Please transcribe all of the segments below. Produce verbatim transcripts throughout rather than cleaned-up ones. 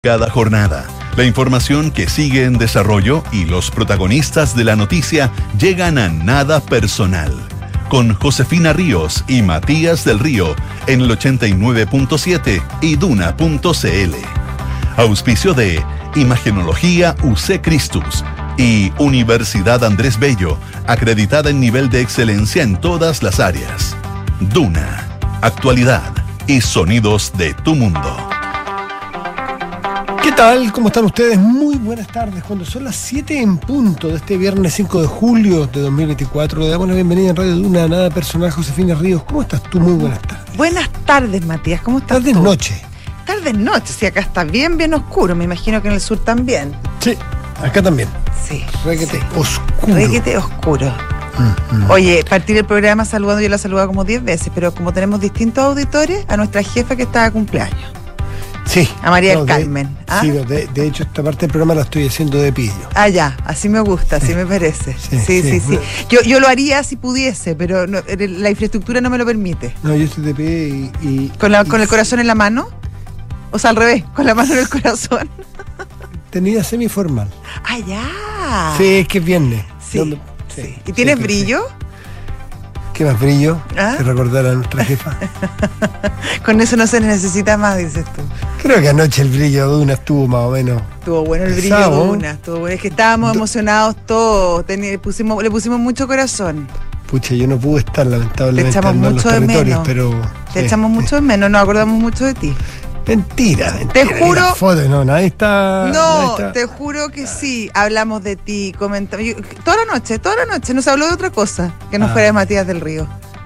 Cada jornada, la información que sigue en desarrollo y los protagonistas de la noticia llegan a Nada Personal, con Josefina Ríos y Matías del Río en el ochenta y nueve punto siete y duna punto cl. Auspicio de Imagenología U C Christus y Universidad Andrés Bello, acreditada en nivel de excelencia en todas las áreas. Duna, actualidad y sonidos de tu mundo. ¿Qué tal? ¿Cómo están ustedes? Muy buenas tardes. Cuando son las siete en punto de este viernes cinco de julio de dos mil veinticuatro, le damos la bienvenida en Radio Duna a Nada Personal, Josefina Ríos. ¿Cómo estás tú? Muy buenas tardes. Buenas tardes, Matías. ¿Cómo estás Tardes tú? noche. Tardes noche. Sí, acá está bien, bien oscuro. Me imagino que en el sur también. Sí, acá también. Sí. Reguete sí. oscuro. Reguete oscuro. Mm-hmm. Oye, partir el programa saludando, yo la he saludado como diez veces, pero como tenemos distintos auditores, a nuestra jefa que está de cumpleaños. Sí. A María no, del Carmen. De, ¿Ah? Sí, de, de hecho esta parte del programa la estoy haciendo de pillo. Ah, ya, así me gusta, así me parece. Sí, Sí, sí, sí. sí. Yo, yo lo haría si pudiese, pero no, la infraestructura no me lo permite. No, yo estoy de pie y... y ¿Con, la, y ¿Con el corazón en la mano? O sea, al revés, con la mano en el corazón. Tenida semiformal. Ah, ya. Sí, es que es viernes. Sí, No me- sí. ¿Y tienes sí, brillo? sí. ¿Qué más brillo? ¿Ah? Que recordar a nuestra jefa. Con eso no se necesita más, dices tú. Creo que anoche el brillo de una estuvo más o menos. Estuvo bueno el brillo Pesado. de una, estuvo bueno. Es que estábamos Do- emocionados todos, teni- pusimos, le pusimos mucho corazón. Pucha, yo no pude estar lamentablemente Te echamos en los mucho de territorios, menos. pero. Te sí, echamos sí. mucho de menos, nos acordamos mucho de ti. Mentira, mentira. Te juro- y las fotos, no, nadie está. nadie No, está- te juro que sí, hablamos de ti, comentamos. yo- Toda la noche, toda la noche, nos habló de otra cosa que no Ah. fuera de Matías del Río.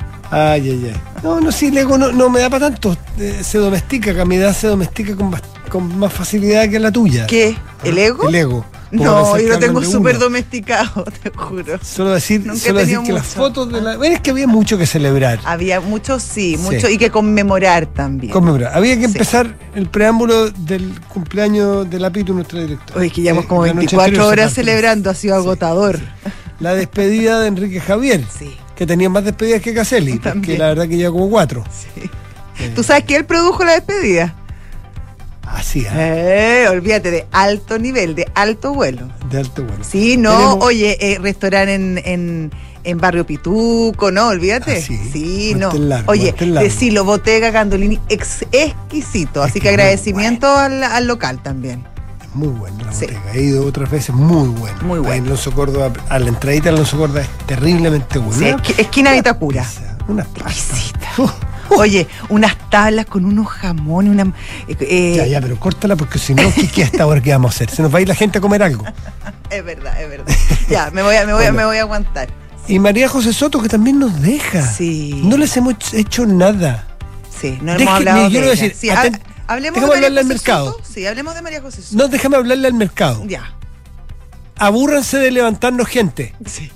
Ay, ay, ay. No, no, sí, el ego no, no me da para tanto. Eh, se domestica, que a mi edad se domestica con, bas- con más facilidad que la tuya. ¿Qué? ¿El ego? El ego. Puedo No, pensar yo que lo tengo hablan de súper uno. domesticado, te juro. Solo decir, Nunca he solo decir tenido que las mucho. fotos de la. Bueno, es que había mucho que celebrar. Había mucho, sí, Sí. mucho, y que conmemorar también. Conmemorar. Había que Sí. empezar el preámbulo del cumpleaños de Lapito, nuestra directora. Oye, que llevamos Eh, como la noche veinticuatro anterior se horas partió. celebrando, ha sido Sí, agotador. La despedida de Enrique Javier, Sí, que tenía más despedidas que Caselli, porque También. la verdad que lleva como cuatro. sí. ¿Tú sabes que él produjo la despedida? Así, ¿eh? Eh, olvídate, de alto nivel, de alto vuelo. De alto vuelo. Sí, no, Tenemos- oye, eh, restaurante en, en, en Barrio Pituco, ¿no? Olvídate. Ah, sí. sí, no. Mantel largo, Oye, mantel largo. decilo, Botega Gandolini, ex- exquisito. Es Así que que muy agradecimiento al, al local también. Muy buena la Sí. bottega. He ido otras veces, muy buena. Muy buena. Ahí en Alonso Córdoba, a la entradita de Alonso Córdoba es terriblemente buena. Sí, esqui- esquina Vitacura. Pizza, unas pastas. Exquisita. Uh, Oye, unas tablas con unos jamones, una. eh, eh, ya, ya, pero córtala porque si no, ¿qué, qué a esta hora que vamos a hacer? Se nos va a ir la gente a comer algo. Es verdad, es verdad. Ya, me voy a, me voy a, Bueno. me voy a aguantar. Y María José Soto, que también nos deja. Sí. No les hemos hecho nada. Sí, no Deje- hemos hablado me de quiero ella. decir, Sí, aten- ha- hablemos déjame de María hablarle al José mercado. Soto. Sí, hablemos de María José Soto. No, déjame hablarle al mercado. Ya. Abúrranse de levantarnos gente. Sí,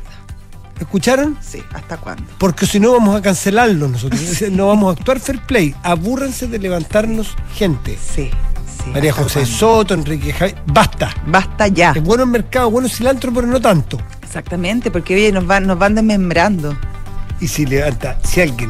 ¿Escucharon? sí. ¿Hasta cuándo? Porque si no vamos a cancelarlo nosotros. Es decir, no vamos a actuar fair play. Abúrranse de levantarnos gente. Sí, sí. María ¿hasta José cuándo? Soto, Enrique Javier. Basta. Basta ya. Es bueno el mercado, bueno el cilantro, pero no tanto. Exactamente, porque oye, nos van, nos van desmembrando. Y si levanta, si alguien.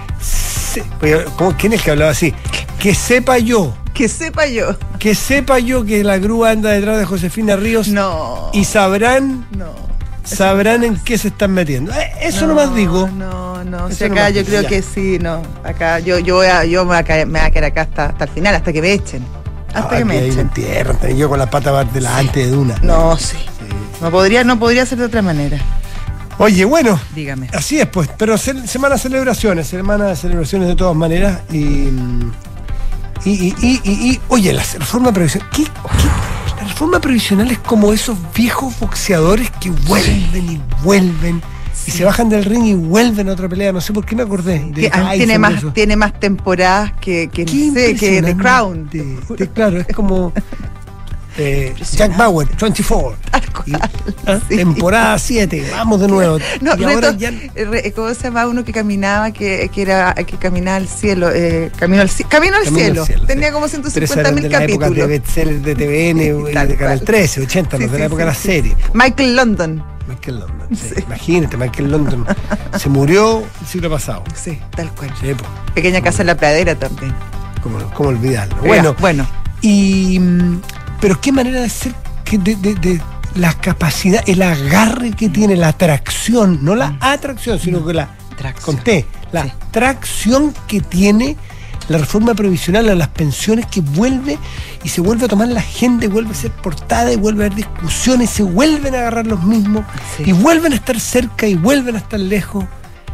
se- oye, ¿cómo- ¿Quién es el que hablaba así? Que sepa yo, Que sepa yo. que sepa yo que la grúa anda detrás de Josefina Ríos No. y sabrán, No. sabrán en qué se están metiendo. Eh, Eso no, nomás digo. No, no. Eso Si acá nomás yo digo, creo ya. que sí, no. Acá yo, yo, voy a, yo me, voy a caer, me voy a quedar acá hasta, hasta el final, hasta que me echen. Hasta Ah, que me ahí echen. entierran, también yo con la pata delante de una. No, sí. No podría, no podría ser de otra manera. Oye, bueno, Dígame. así es pues, pero se- semana de celebraciones, semana de celebraciones de todas maneras y y, y, y, y- y- oye, la reforma previsional, ¿qué, qué? La reforma previsional es como esos viejos boxeadores que vuelven y vuelven y se bajan del ring y vuelven a otra pelea, no sé por qué me acordé de Que, ah, Tyson, tiene, de más, eso. tiene más temporadas que, que, Qué no sé, que The Crown. impresionante. De- claro, es como eh, Impresionante. Jack Bauer, veinticuatro. Tal cual, Y- ¿ah? sí. Temporada siete, vamos de nuevo. No, y ahora reto- ya eh, re- ¿cómo se llama uno que caminaba, que, que era que caminaba al cielo? Eh, camino al, ci- camino al Camino al cielo. cielo, Tenía sí. como ciento Pero esa cincuenta era mil de la época de capítulos. bestsellers de T V N y Tal de Canal cual. trece, ochenta, Sí, los de sí, la época de sí, las sí. series. Michael London. Michael London, sí. Imagínate, Michael London se murió el siglo pasado. Sí, tal cual. Sí, po. Pequeña casa en la pradera también. ¿Cómo, cómo olvidarlo? Bueno, Bueno, bueno. Y, pero qué manera de ser, que de, de, de la capacidad, el agarre que tiene, la atracción, no la atracción, sino que la, Tracción. conté, la Sí. tracción que tiene la reforma previsional a las pensiones, que vuelve y se vuelve a tomar la agenda, y vuelve a ser portada, y vuelve a haber discusiones, se vuelven a agarrar los mismos, Sí. y vuelven a estar cerca y vuelven a estar lejos.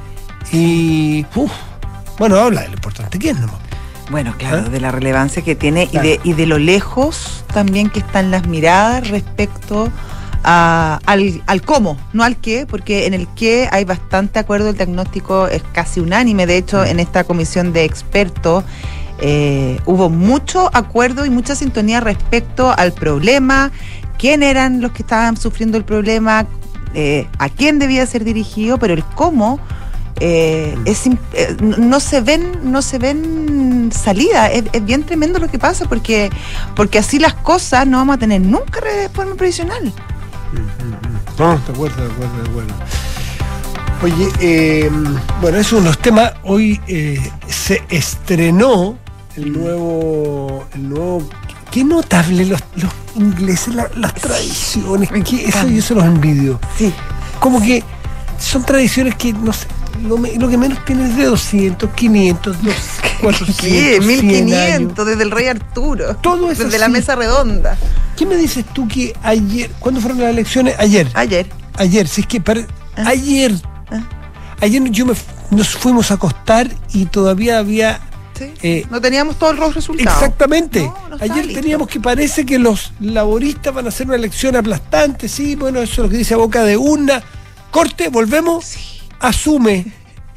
Y uf, bueno, habla de lo importante que es nomás. Bueno, claro, ¿Ah? de la relevancia que tiene Claro. y, de, y de lo lejos también que están las miradas respecto a, al, al cómo, no al qué, porque en el qué hay bastante acuerdo, el diagnóstico es casi unánime. De hecho, en esta comisión de expertos eh, hubo mucho acuerdo y mucha sintonía respecto al problema, quién eran los que estaban sufriendo el problema, eh, a quién debía ser dirigido, pero el cómo eh, es, im- eh, no no se ven no se ven salida. Es, es bien tremendo lo que pasa, porque porque así las cosas no vamos a tener nunca reforma previsional. No, de acuerdo, de acuerdo, de acuerdo. Oye, eh, bueno, eso es uno de los temas. Hoy eh, se estrenó el nuevo, el nuevo. Qué notable los, los ingleses, la- las tradiciones. me Que eso encanta. yo se los envidio. Sí. Como que son tradiciones que, no sé, lo, me- lo que menos tiene es de doscientos, quinientos, dos, cuatrocientos, ¿Qué? cien mil años. quinientos desde el rey Arturo. Todo es desde así. la mesa redonda. ¿Qué me dices tú que ayer, ¿cuándo fueron las elecciones? Ayer. Ayer. Ayer, si es que pare- Ah. ayer, Ah. ayer yo me, f- nos fuimos a acostar y todavía había Sí. eh, No teníamos todos los resultados. exactamente. No, no estaba ayer listo. teníamos que parece que los laboristas van a hacer una elección aplastante, sí, bueno, eso es lo que dice a boca de urna. Corte, volvemos, asume.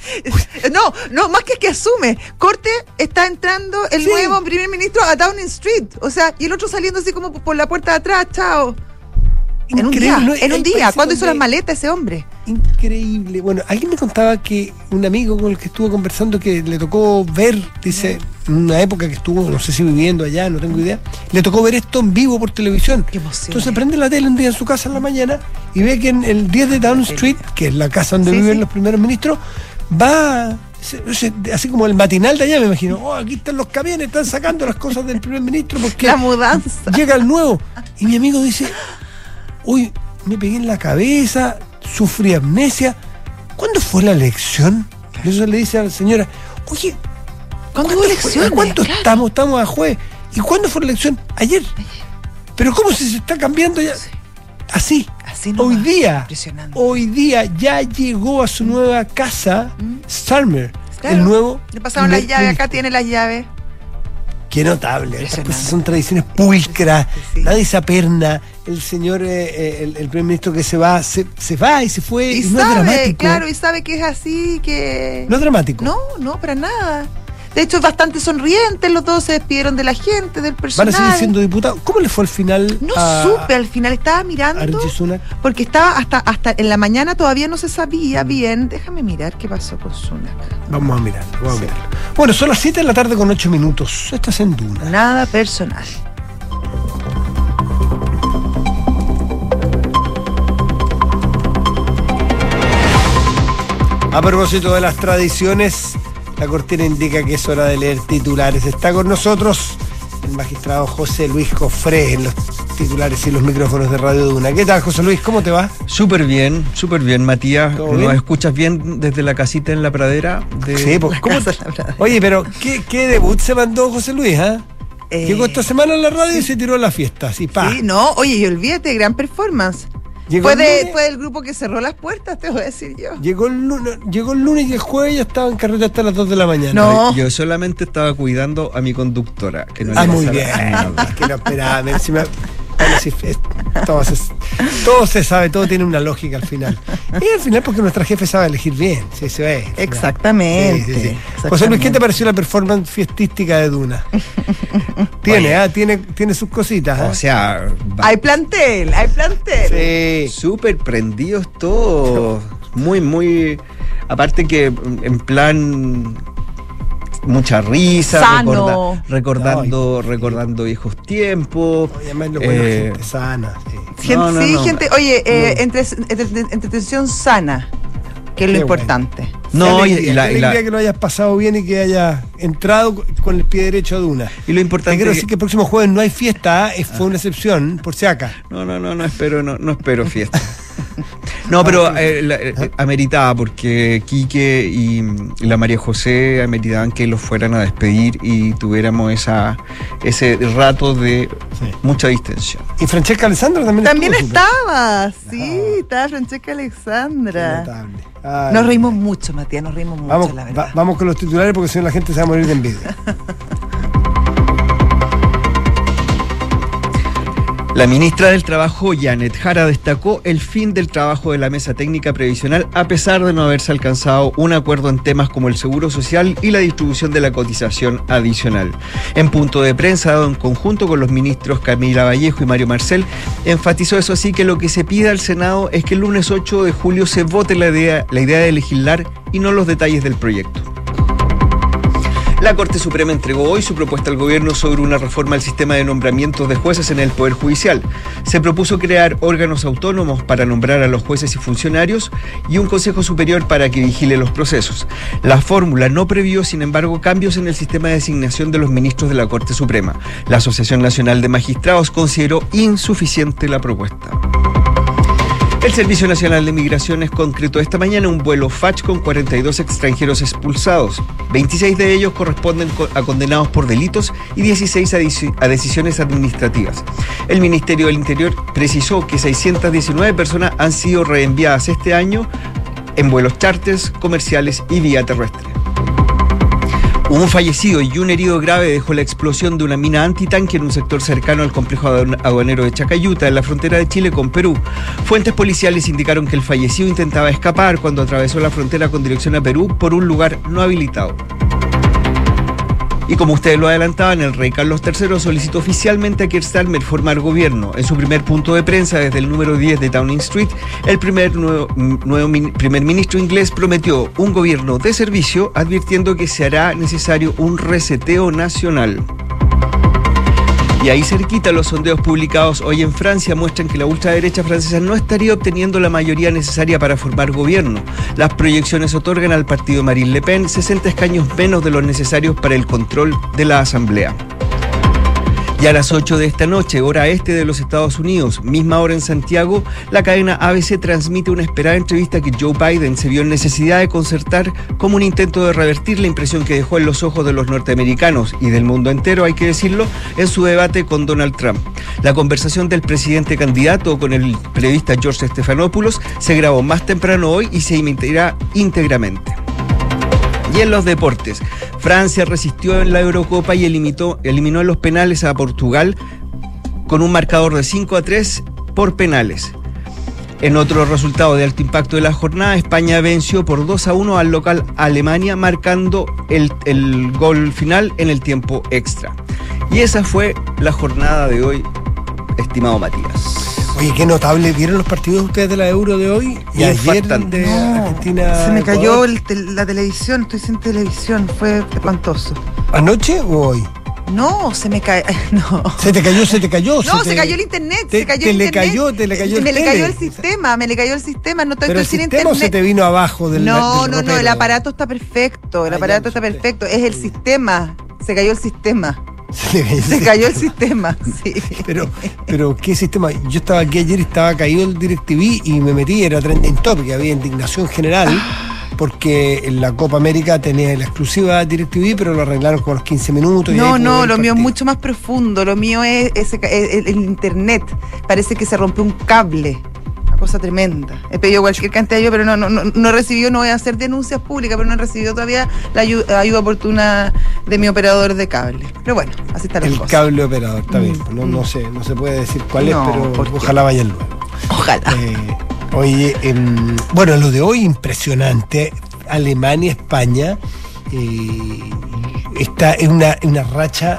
No, no, más que que asume. Corte está entrando el Sí. nuevo primer ministro a Downing Street. O sea, y el otro saliendo así como por la puerta de atrás, chao. En un Increíble, día, ¿no? en Hay un día. países ¿Cuándo hizo donde- las maletas ese hombre? Increíble. Bueno, alguien me contaba que un amigo con el que estuvo conversando, que le tocó ver, dice, en una época que estuvo, no sé si viviendo allá, no tengo idea, le tocó ver esto en vivo por televisión. Qué emoción. Entonces prende la tele un día en su casa en la mañana y ve que en el diez de Downing Street, que es la casa donde Sí, viven sí. los primeros ministros, va, se- se- así como el matinal de allá, me imagino, oh, aquí están los camiones, están sacando las cosas del primer ministro porque La mudanza. llega el nuevo. Y mi amigo dice, uy, me pegué en la cabeza, sufrí amnesia. ¿Cuándo fue la elección? Y entonces le dice a la señora, oye, ¿Cuándo hubo fue? elecciones? ¿A cuánto Claro. estamos? Estamos a jueves. ¿Y cuándo fue la elección? Ayer. Pero ¿cómo si se está cambiando ya? Así. Así nomás. Hoy día, Impresionante. hoy día ya llegó a su nueva casa Starmer, Claro. el nuevo. Le pasaron las primer llaves, acá ministro. tiene las llaves. Qué notable. Estas Impresionante. cosas son tradiciones pulcras. Sí, sí. Nadie se aperna. El señor, eh, eh, el, el primer ministro que se va, se, se va y se fue. Y Y, no es sabe, dramático. claro, y sabe que es así, que... No es dramático. No, no, para nada. De hecho, es bastante sonriente, los dos se despidieron de la gente, del Van personal. a seguir siendo diputados. ¿Cómo le fue al final? No a, supe, al final estaba a mirando, Rishi Sunak? porque estaba hasta hasta en la mañana todavía no se sabía bien. Déjame mirar qué pasó con Sunak. Vamos a mirarlo, vamos a mirarlo. Bueno, son las siete de la tarde con ocho minutos. Estás en Duna. Nada personal. A propósito de las tradiciones, la cortina indica que es hora de leer titulares. Está con nosotros el magistrado José Luis Cofré en los titulares y los micrófonos de Radio Duna. ¿Qué tal, José Luis? ¿Cómo te va? Súper bien, súper bien, Matías. ¿Todo ¿Nos bien? escuchas bien desde la casita en la pradera? De... Sí, pues, ¿cómo? Casa de la Pradera. Oye, pero ¿qué, qué debut se mandó José Luis? ¿Ah? Eh, Llegó esta semana en la radio y se tiró a la fiesta, así, pa. Sí, no, oye, y olvídate, gran performance. Llegó Fue, el de, lunes. fue del grupo que cerró las puertas, te voy a decir yo. Llegó el, lunes, llegó el lunes y el jueves ya estaba en carreta hasta las dos de la mañana. No. Yo solamente estaba cuidando a mi conductora. Que no Ah, le muy pasara bien. nada. Es que no esperaba. a ver si me- bueno, sí, es- todo, se, todo se sabe, todo tiene una lógica al final. Y al final porque nuestra jefe sabe elegir bien. Sí, se ve. Exactamente. Sí, sí, sí. exactamente. José Luis, ¿qué te pareció la performance fiestística de Duna? tiene, Oye. ah, tiene, tiene sus cositas. ¿ah? O sea, va- Hay plantel, hay plantel. Sí. súper prendidos todos. Muy, muy. Aparte que en plan. Mucha risa, Sano. recorda- recordando, recordando viejos tiempos. Oye, además lo bueno es eh, gente sana. Sí. Gente, No, no, sí, no. gente, oye, eh, No. entre, entre- entretención sana. Que que es lo Qué importante. No, Qué y, alegría, y la, qué y la- alegría que lo hayas pasado bien y que hayas entrado con el pie derecho a Duna. y lo Te importante quiero es decir que el próximo jueves no hay fiesta, ¿eh? Fue una excepción, por si acá. No, no, no, no espero, no, no espero fiesta. No, pero eh, la- eh, ameritaba porque Quique y, y la María José ameritaban que los fueran a despedir y tuviéramos esa ese rato de Sí. mucha distensión. Y Francesca Alessandro también También estuvo, súper. estaba, sí, estaba Francesca Alexandra. Notable. Ay, Nos reímos mucho, Matías, nos reímos mucho, Vamos, la verdad. va- vamos con los titulares porque si no la gente se va a morir de envidia. La ministra del Trabajo, Janet Jara, destacó el fin del trabajo de la mesa técnica previsional a pesar de no haberse alcanzado un acuerdo en temas como el seguro social y la distribución de la cotización adicional. En punto de prensa dado en conjunto con los ministros Camila Vallejo y Mario Marcel, enfatizó eso sí que lo que se pide al Senado es que el lunes ocho de julio se vote la idea, la idea de legislar y no los detalles del proyecto. La Corte Suprema entregó hoy su propuesta al gobierno sobre una reforma al sistema de nombramientos de jueces en el Poder Judicial. Se propuso crear órganos autónomos para nombrar a los jueces y funcionarios y un Consejo Superior para que vigile los procesos. La fórmula no previó, sin embargo, cambios en el sistema de designación de los ministros de la Corte Suprema. La Asociación Nacional de Magistrados consideró insuficiente la propuesta. El Servicio Nacional de Migraciones concretó esta mañana un vuelo F A C H con cuarenta y dos extranjeros expulsados. veintiséis de ellos corresponden a condenados por delitos y dieciséis a, a decisiones administrativas. El Ministerio del Interior precisó que seiscientas diecinueve personas han sido reenviadas este año en vuelos charters, comerciales y vía terrestre. Un fallecido y un herido grave dejó la explosión de una mina antitanque en un sector cercano al complejo aduanero de Chacayuta, en la frontera de Chile con Perú. Fuentes policiales indicaron que el fallecido intentaba escapar cuando atravesó la frontera con dirección a Perú por un lugar no habilitado. Y como ustedes lo adelantaban, el rey Carlos tercero solicitó oficialmente a Keir Starmer formar gobierno. En su primer punto de prensa desde el número diez de Downing Street, el primer nuevo, nuevo min, primer ministro inglés prometió un gobierno de servicio, advirtiendo que se hará necesario un reseteo nacional. Y ahí cerquita, los sondeos publicados hoy en Francia muestran que la ultraderecha francesa no estaría obteniendo la mayoría necesaria para formar gobierno. Las proyecciones otorgan al partido Marine Le Pen sesenta escaños menos de los necesarios para el control de la Asamblea. Y a las ocho de esta noche, hora este de los Estados Unidos, misma hora en Santiago, la cadena A B C transmite una esperada entrevista que Joe Biden se vio en necesidad de concertar como un intento de revertir la impresión que dejó en los ojos de los norteamericanos y del mundo entero, hay que decirlo, en su debate con Donald Trump. La conversación del presidente candidato con el periodista George Stephanopoulos se grabó más temprano hoy y se emitirá íntegramente. Y en los deportes, Francia resistió en la Eurocopa y eliminó, eliminó en los penales a Portugal con un marcador de cinco a tres por penales. En otro resultado de alto impacto de la jornada, España venció por dos a uno al local Alemania, marcando el, el gol final en el tiempo extra. Y esa fue la jornada de hoy, estimado Matías. Oye, qué notable. ¿Vieron los partidos ustedes de la Euro de hoy? Y ayer Impactante. de No, Argentina. se me cayó Ecuador. el tel- la televisión, estoy sin televisión, fue espantoso. ¿Anoche o hoy? No, se me cae, no. ¿Se te cayó, se te cayó? No, te- se cayó el internet, te- se cayó te el le internet. cayó, te le cayó el Me le tele. cayó el sistema, me le cayó el sistema, no estoy, ¿Pero el estoy sin sistema o se internet. te vino abajo del No, del no, no, ropero? el aparato está perfecto, el Ah, aparato ya, está no sé. perfecto, es el sistema, se cayó el sistema, Se le cayó, se cayó el sistema, sí. Pero, pero, ¿qué sistema? Yo estaba aquí ayer y estaba caído el DirecTV y me metí, era trending topic, había indignación general, porque en la Copa América tenía la exclusiva DirecTV, pero lo arreglaron con los quince minutos. y No, ahí pude no, ver lo el mío es partido. mucho más profundo, lo mío es ese ca- el, el internet, parece que se rompió un cable. Una cosa tremenda. He pedido cualquier cantidad de ayuda, pero no, no, no, no he recibido, no voy a hacer denuncias públicas, pero no he recibido todavía la ayuda, ayuda oportuna de mi operador de cable. Pero bueno, así están las El cosas. cable operador, está Mm, bien. No, mm. no sé, no se puede decir cuál No, es, ¿por pero qué? ojalá vayan luego. Ojalá. Eh, oye, em, bueno, lo de hoy impresionante. Alemania, España, eh, está en una, en una racha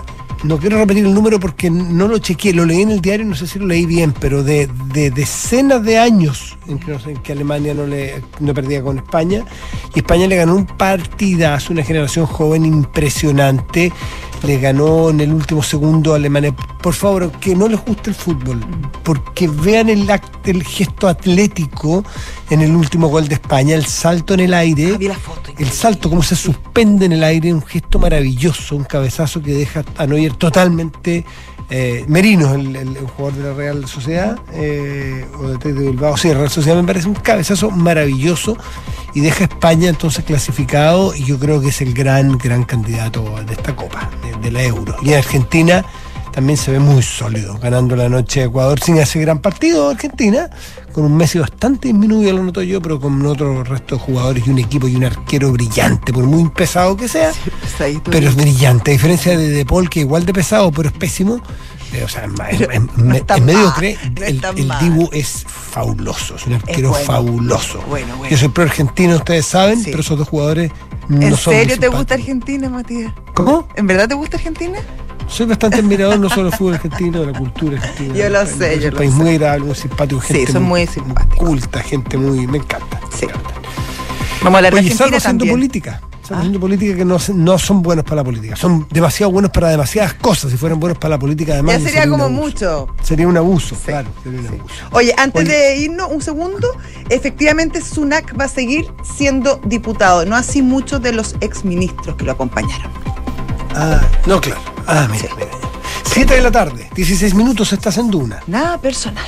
no quiero repetir el número porque no lo chequeé, lo leí en el diario, no sé si lo leí bien, pero de, de decenas de años en que, no sé, en que Alemania no, le, no perdía con España, y España le ganó un partidazo, una generación joven impresionante, le ganó en el último segundo a Alemania. Por favor, que no les guste el fútbol, porque vean el, act, el gesto atlético en el último gol de España, el salto en el aire, ah, vi la foto, el salto, cómo se suspende en el aire, un gesto maravilloso, un cabezazo que deja a Neuer totalmente... Eh, Merino, el, el, el jugador de la Real Sociedad, eh, o de, de Bilbao, sí, Real Sociedad, me parece un cabezazo maravilloso y deja a España entonces clasificado, y yo creo que es el gran, gran candidato de esta Copa, de, de la Euro. Y en Argentina también se ve muy sólido, ganando la noche a Ecuador sin hacer gran partido Argentina, con un Messi bastante disminuido, lo noto yo, pero con otro resto de jugadores y un equipo y un arquero brillante, por muy pesado que sea, sí, pero es brillante, a diferencia de De Paul, que igual de pesado, pero es pésimo. Eh, o sea, es, es, no es, es mediocre. No el, el Dibu es fabuloso, es un arquero es bueno, fabuloso. Bueno, bueno. Yo soy pro argentino, ustedes saben, sí. Pero esos dos jugadores no ¿En son serio te gusta Argentina, Matías? ¿Cómo? ¿En verdad te gusta Argentina? Soy bastante admirador no solo del fútbol argentino, de la cultura argentina. Yo lo sé, es yo un lo país sé. muy agradable, muy simpático, gente sí, son muy, muy simpáticos, culta, gente muy, me encanta. Sí. Me encanta. Vamos a hablar de Oye, Argentina salgo haciendo también. política. Estamos haciendo política que no, no son buenos para la política. Son demasiado buenos para demasiadas cosas. Si fueran buenos para la política, además. Ya sería, sería como un mucho. Sería un abuso, sí, claro. Sería un sí. abuso. Oye, antes Oye, de irnos, un segundo. Efectivamente, Sunak va a seguir siendo diputado. No así muchos de los exministros que lo acompañaron. Ah, no, claro. Ah, mira, sí. mira. siete de la tarde, dieciséis minutos, estás en Duna. Nada personal.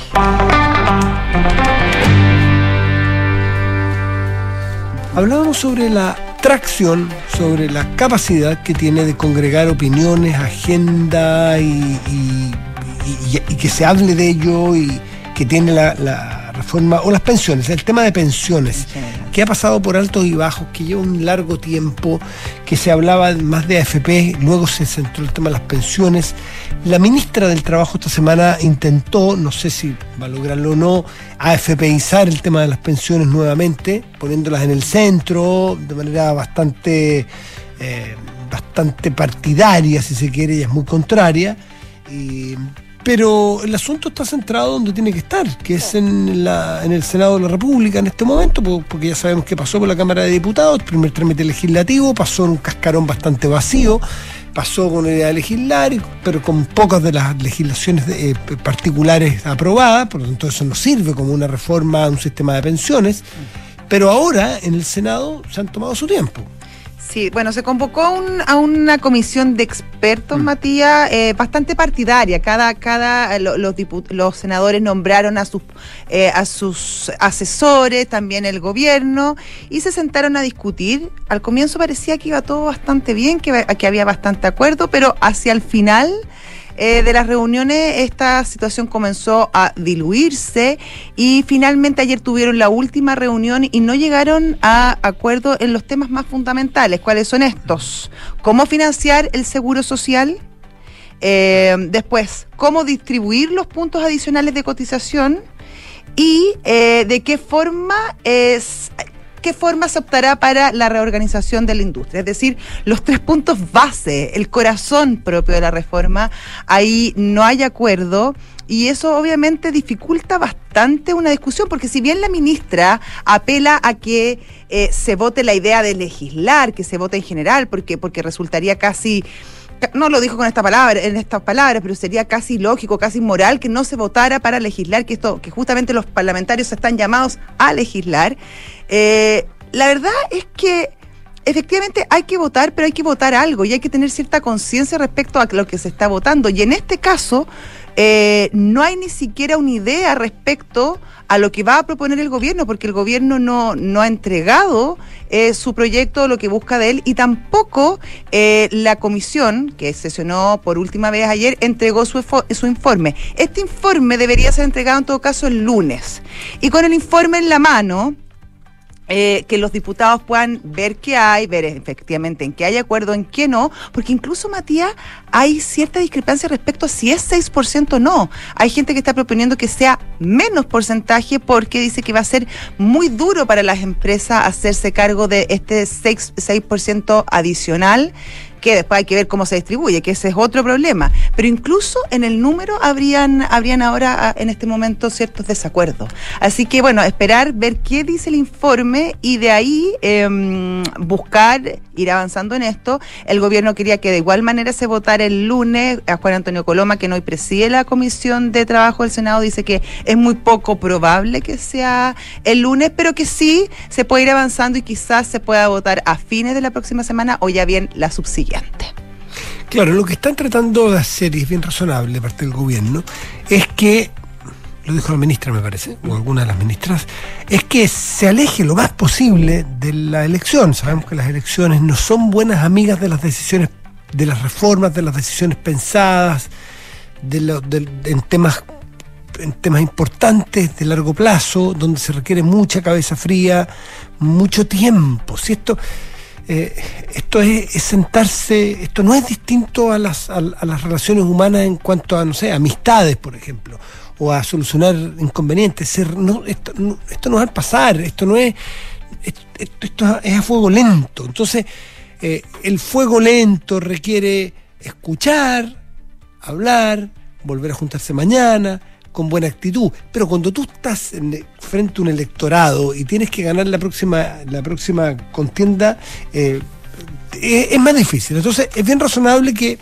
Hablábamos sobre la tracción, sobre la capacidad que tiene de congregar opiniones, agenda y, y, y, y que se hable de ello, y que tiene la, la reforma o las pensiones, el tema de pensiones, que ha pasado por altos y bajos, que lleva un largo tiempo, que se hablaba más de A F P, luego se centró el tema de las pensiones. La ministra del Trabajo esta semana intentó, no sé si va a lograrlo o no, AFPizar el tema de las pensiones nuevamente, poniéndolas en el centro, de manera bastante, eh, bastante partidaria, si se quiere, y es muy contraria. Y, pero el asunto está centrado donde tiene que estar, que es en, la, en el Senado de la República en este momento, porque ya sabemos que pasó por la Cámara de Diputados, primer trámite legislativo, pasó en un cascarón bastante vacío, pasó con la idea de legislar, pero con pocas de las legislaciones de, eh, particulares aprobadas, por lo tanto eso no sirve como una reforma a un sistema de pensiones, pero ahora en el Senado se han tomado su tiempo. Sí, bueno, se convocó a, un, a una comisión de expertos, mm. Matías, eh, bastante partidaria. Cada, cada lo, los, diput- los senadores nombraron a sus, eh, a sus asesores, también el gobierno, y se sentaron a discutir. Al comienzo parecía que iba todo bastante bien, que, que había bastante acuerdo, pero hacia el final Eh, de las reuniones esta situación comenzó a diluirse y finalmente ayer tuvieron la última reunión y no llegaron a acuerdo en los temas más fundamentales. ¿Cuáles son estos? ¿Cómo financiar el seguro social? Eh, después, ¿cómo distribuir los puntos adicionales de cotización? Y eh, de qué forma es... ¿Qué forma se optará para la reorganización de la industria? Es decir, los tres puntos base, el corazón propio de la reforma, ahí no hay acuerdo y eso obviamente dificulta bastante una discusión, porque si bien la ministra apela a que eh, se vote la idea de legislar, que se vote en general, porque, porque resultaría casi... No lo dijo con esta palabra, en estas palabras, pero sería casi lógico, casi moral que no se votara para legislar, que esto, que justamente los parlamentarios están llamados a legislar. Eh, la verdad es que efectivamente hay que votar, pero hay que votar algo y hay que tener cierta conciencia respecto a lo que se está votando. Y en este caso, eh, no hay ni siquiera una idea respecto a lo que va a proponer el gobierno, porque el gobierno no, no ha entregado eh, su proyecto, lo que busca de él, y tampoco eh, la comisión, que sesionó por última vez ayer, entregó su, su informe. Este informe debería ser entregado en todo caso el lunes. Y con el informe en la mano, Eh, que los diputados puedan ver qué hay, ver efectivamente en qué hay acuerdo, en qué no, porque incluso, Matías, hay cierta discrepancia respecto a si es seis por ciento o no. Hay gente que está proponiendo que sea menos porcentaje porque dice que va a ser muy duro para las empresas hacerse cargo de este seis por ciento adicional. que después hay que ver cómo se distribuye, que ese es otro problema. Pero incluso en el número habrían, habrían ahora en este momento ciertos desacuerdos. Así que bueno, esperar, ver qué dice el informe y de ahí eh, buscar, ir avanzando en esto. El gobierno quería que de igual manera se votara el lunes. A Juan Antonio Coloma, que hoy preside la Comisión de Trabajo del Senado, dice que es muy poco probable que sea el lunes, pero que sí se puede ir avanzando y quizás se pueda votar a fines de la próxima semana o ya bien la subsiguiente. Claro, lo que están tratando de hacer, y es bien razonable de parte del gobierno, es que, lo dijo la ministra me parece, o alguna de las ministras, es que se aleje lo más posible de la elección. Sabemos que las elecciones no son buenas amigas de las decisiones, de las reformas, de las decisiones pensadas, de lo, de, de, en temas en temas importantes de largo plazo, donde se requiere mucha cabeza fría, mucho tiempo. Si esto eh, esto es, es sentarse, esto no es distinto a las a, a las relaciones humanas en cuanto a, no sé, amistades, por ejemplo, o a solucionar inconvenientes. Ser, no, esto, no, esto no es al pasar, esto no es esto, esto es a fuego lento. Entonces, eh, el fuego lento requiere escuchar, hablar, volver a juntarse mañana, con buena actitud. Pero cuando tú estás en, frente a un electorado y tienes que ganar la próxima, la próxima contienda, eh, es, es más difícil. Entonces es bien razonable que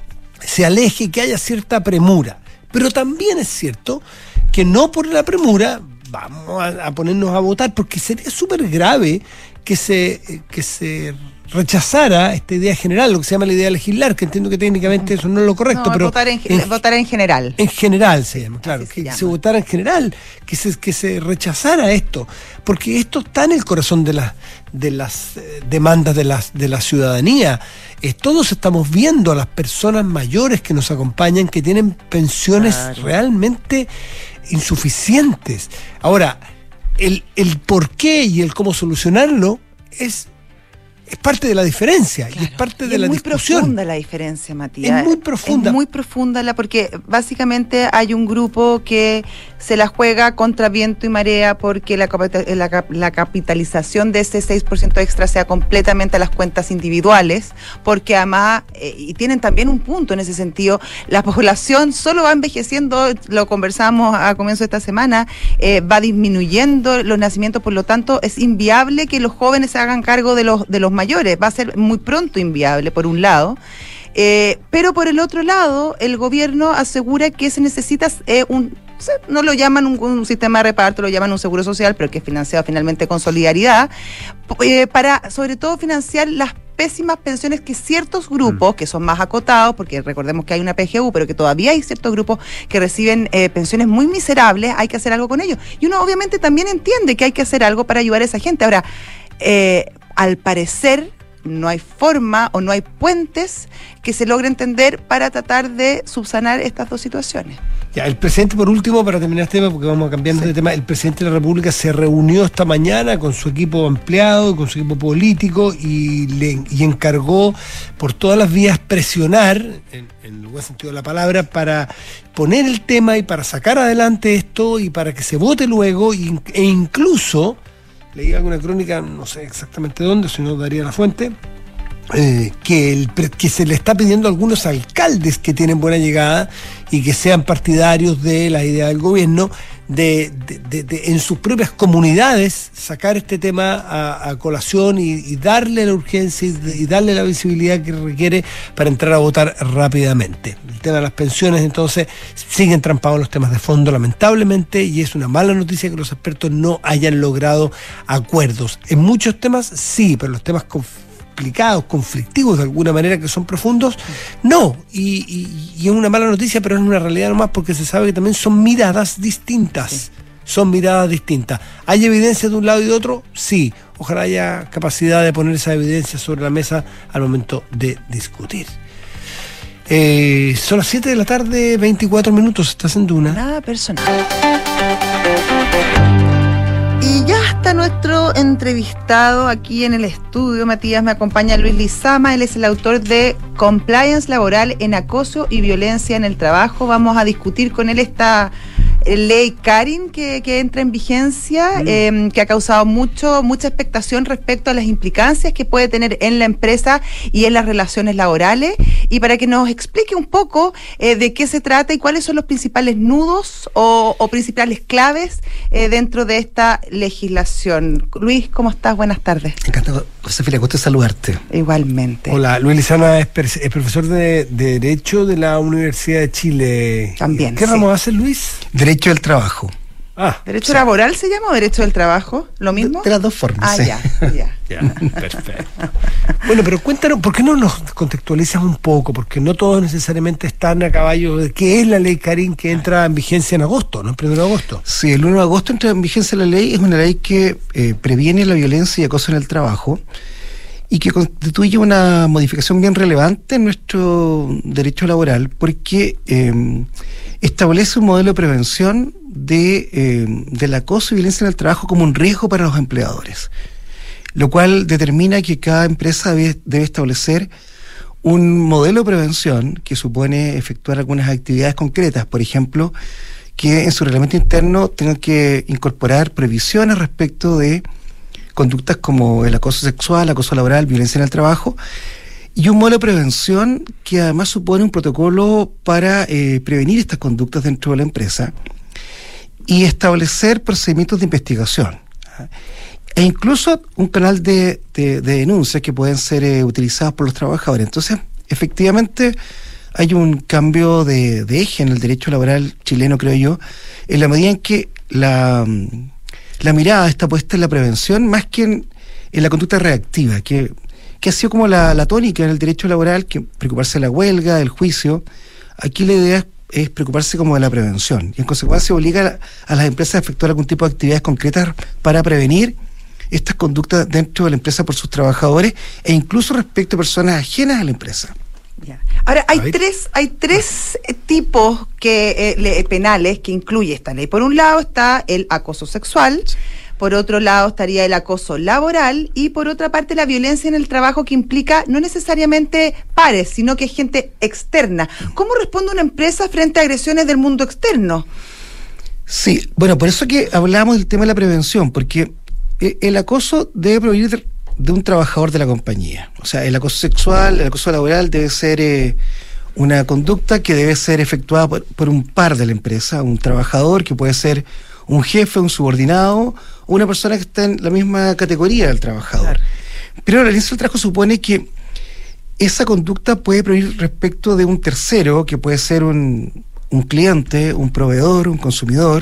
se aleje, que haya cierta premura. Pero también es cierto que no por la premura vamos a, a ponernos a votar, porque sería súper grave que se, que se rechazara esta idea general, lo que se llama la idea legislar, que entiendo que técnicamente eso no es lo correcto, no, pero votar en, en, votar en general. En general se llama, claro, Así que se llama. se votara en general, que se, que se rechazara esto, porque esto está en el corazón de las de las eh, demandas de las de la ciudadanía. Eh, todos estamos viendo a las personas mayores que nos acompañan que tienen pensiones Claro. realmente insuficientes. Ahora, el, el por qué y el cómo solucionarlo es es parte de la diferencia, claro, y es parte y de es la muy discusión. profunda la diferencia, Matías. Es muy profunda. Es muy profunda la, porque básicamente hay un grupo que se la juega contra viento y marea porque la, la, la capitalización de ese seis por ciento extra sea completamente a las cuentas individuales, porque además, eh, y tienen también un punto en ese sentido, la población solo va envejeciendo, lo conversamos a comienzo de esta semana, eh, va disminuyendo los nacimientos, por lo tanto es inviable que los jóvenes se hagan cargo de los, de los mayores, va a ser muy pronto inviable por un lado, eh, pero por el otro lado el gobierno asegura que se necesita eh, un, no lo llaman un, un sistema de reparto, lo llaman un seguro social, pero que es financiado finalmente con solidaridad, eh, para sobre todo financiar las pésimas pensiones que ciertos grupos, mm. que son más acotados, porque recordemos que hay una P G U, pero que todavía hay ciertos grupos que reciben eh, pensiones muy miserables, hay que hacer algo con ellos. Y uno obviamente también entiende que hay que hacer algo para ayudar a esa gente. Ahora, eh, al parecer no hay forma o no hay puentes que se logre entender para tratar de subsanar estas dos situaciones. Ya, el presidente, por último, para terminar este tema, porque vamos cambiando sí. de tema, el presidente de la República se reunió esta mañana con su equipo ampliado, con su equipo político, y le y encargó por todas las vías presionar, en, en el buen sentido de la palabra, para poner el tema y para sacar adelante esto y para que se vote luego, y, e incluso leí alguna crónica, no sé exactamente dónde, si no daría la fuente, eh, que, el, que se le está pidiendo a algunos alcaldes que tienen buena llegada y que sean partidarios de la idea del gobierno, de, de, de, de en sus propias comunidades sacar este tema a, a colación y, y darle la urgencia y, y darle la visibilidad que requiere para entrar a votar rápidamente. El tema de las pensiones, entonces, siguen trampados los temas de fondo, lamentablemente, y es una mala noticia que los expertos no hayan logrado acuerdos. En muchos temas sí, pero los temas complicados, conflictivos de alguna manera, que son profundos, no, y, y, y es una mala noticia, pero es una realidad nomás, porque se sabe que también son miradas distintas, sí. son miradas distintas. ¿Hay evidencia de un lado y de otro? Sí, ojalá haya capacidad de poner esa evidencia sobre la mesa al momento de discutir. Eh, son las siete de la tarde, veinticuatro minutos, estás en Duna. Nada personal. Y ya está nuestro entrevistado aquí en el estudio, Matías. Me acompaña Luis Lizama, él es el autor de Compliance Laboral en Acoso y Violencia en el Trabajo. Vamos a discutir con él esta, ley Karin que, que entra en vigencia, mm. eh, que ha causado mucho mucha expectación respecto a las implicancias que puede tener en la empresa y en las relaciones laborales, y para que nos explique un poco eh, de qué se trata y cuáles son los principales nudos o, o principales claves eh, dentro de esta legislación. Luis, ¿cómo estás? Buenas tardes. Encantado, Josefina, gusto saludarte. Igualmente. Hola, Luis Lizana es, es profesor de, de Derecho de la Universidad de Chile. También. ¿Qué sí. ramo hace, Luis? Derecho del trabajo. Ah, ¿Derecho sí. laboral se llama o derecho del trabajo? ¿Lo mismo? De, de las dos formas. Ah, sí. ya, ya. Ya, perfecto. Bueno, pero cuéntanos, ¿por qué no nos contextualizas un poco? Porque no todos necesariamente están a caballo de qué es la ley Karin que entra en vigencia en agosto, ¿no? El primero de agosto. Sí, el uno de agosto entra en vigencia la ley. Es una ley que eh, previene la violencia y acoso en el trabajo y que constituye una modificación bien relevante en nuestro derecho laboral porque eh, establece un modelo de prevención de, eh, del acoso y violencia en el trabajo como un riesgo para los empleadores, lo cual determina que cada empresa debe, debe establecer un modelo de prevención que supone efectuar algunas actividades concretas, por ejemplo, que en su reglamento interno tengan que incorporar previsiones respecto de conductas como el acoso sexual, acoso laboral, violencia en el trabajo, y un modelo de prevención que además supone un protocolo para eh, prevenir estas conductas dentro de la empresa y establecer procedimientos de investigación, ¿eh? E incluso un canal de, de, de denuncias que pueden ser eh, utilizados por los trabajadores. Entonces, efectivamente, hay un cambio de, de eje en el derecho laboral chileno, creo yo, en la medida en que la... La mirada está puesta en la prevención más que en, en la conducta reactiva, que, que ha sido como la, la tónica en el derecho laboral, que preocuparse de la huelga, del juicio. Aquí la idea es, es preocuparse como de la prevención y en consecuencia obliga a, a las empresas a efectuar algún tipo de actividades concretas para prevenir estas conductas dentro de la empresa por sus trabajadores e incluso respecto a personas ajenas a la empresa. Ya. Ahora, hay tres, hay tres eh, tipos que, eh, le, penales que incluye esta ley. Por un lado está el acoso sexual, por otro lado estaría el acoso laboral y por otra parte la violencia en el trabajo, que implica no necesariamente pares, sino que es gente externa. ¿Cómo responde una empresa frente a agresiones del mundo externo? Sí, bueno, por eso que hablamos del tema de la prevención, porque el acoso debe provenir de de un trabajador de la compañía. O sea, el acoso sexual, el acoso laboral debe ser eh, una conducta que debe ser efectuada por, por un par de la empresa, un trabajador que puede ser un jefe, un subordinado, o una persona que está en la misma categoría del trabajador. Claro. Pero la violencia del trabajo supone que esa conducta puede provenir respecto de un tercero, que puede ser un, un cliente, un proveedor, un consumidor.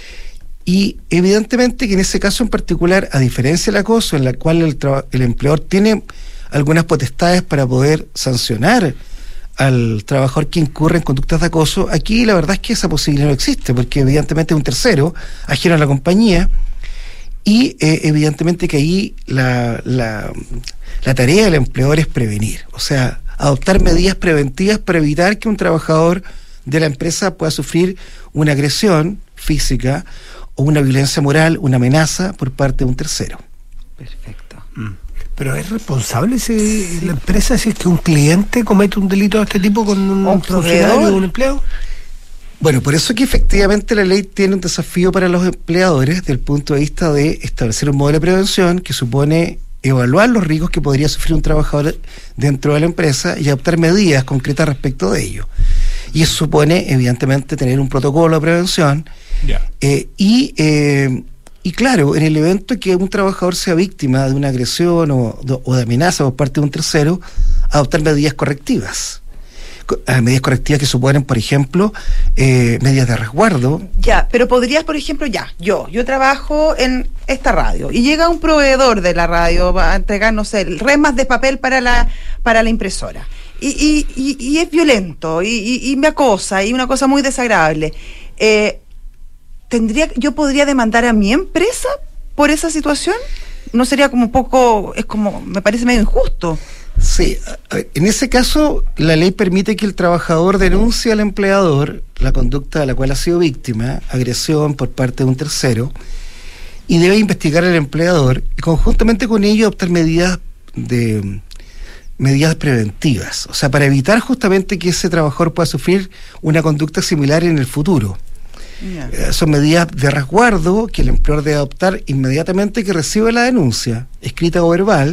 Y evidentemente que en ese caso en particular, a diferencia del acoso, en la cual el, el empleador tiene algunas potestades para poder sancionar al trabajador que incurre en conductas de acoso, aquí la verdad es que esa posibilidad no existe, porque evidentemente es un tercero, ajeno a la compañía, y eh, evidentemente que ahí la, la, la tarea del empleador es prevenir, o sea, adoptar medidas preventivas para evitar que un trabajador de la empresa pueda sufrir una agresión física o una violencia moral, una amenaza por parte de un tercero. Perfecto. Mm. Pero ¿es responsable si sí. la empresa si es que un cliente comete un delito de este tipo con un, un funcionario o un empleado? Bueno, por eso que efectivamente la ley tiene un desafío para los empleadores desde el punto de vista de establecer un modelo de prevención que supone evaluar los riesgos que podría sufrir un trabajador dentro de la empresa y adoptar medidas concretas respecto de ello. Y eso supone, evidentemente, tener un protocolo de prevención. Yeah. Eh, y, eh, y claro, en el evento que un trabajador sea víctima de una agresión o, o de amenaza por parte de un tercero, adoptar medidas correctivas. Medidas correctivas que suponen, por ejemplo, eh, medidas de resguardo. Ya, pero podrías, por ejemplo, ya, yo, yo trabajo en esta radio y llega un proveedor de la radio a entregar, no sé, remas de papel para la, para la impresora. Y, y, y, y es violento y, y, y me acosa y una cosa muy desagradable. Eh, ¿tendría, yo podría demandar a mi empresa por esa situación? ¿No sería como un poco, es como, me parece medio injusto? Sí, en ese caso la ley permite que el trabajador denuncie al empleador la conducta de la cual ha sido víctima, agresión por parte de un tercero, y debe investigar al empleador y conjuntamente con ello adoptar medidas de medidas preventivas, o sea, para evitar justamente que ese trabajador pueda sufrir una conducta similar en el futuro. Yeah. Eh, son medidas de resguardo que el empleador debe adoptar inmediatamente que recibe la denuncia, escrita o verbal.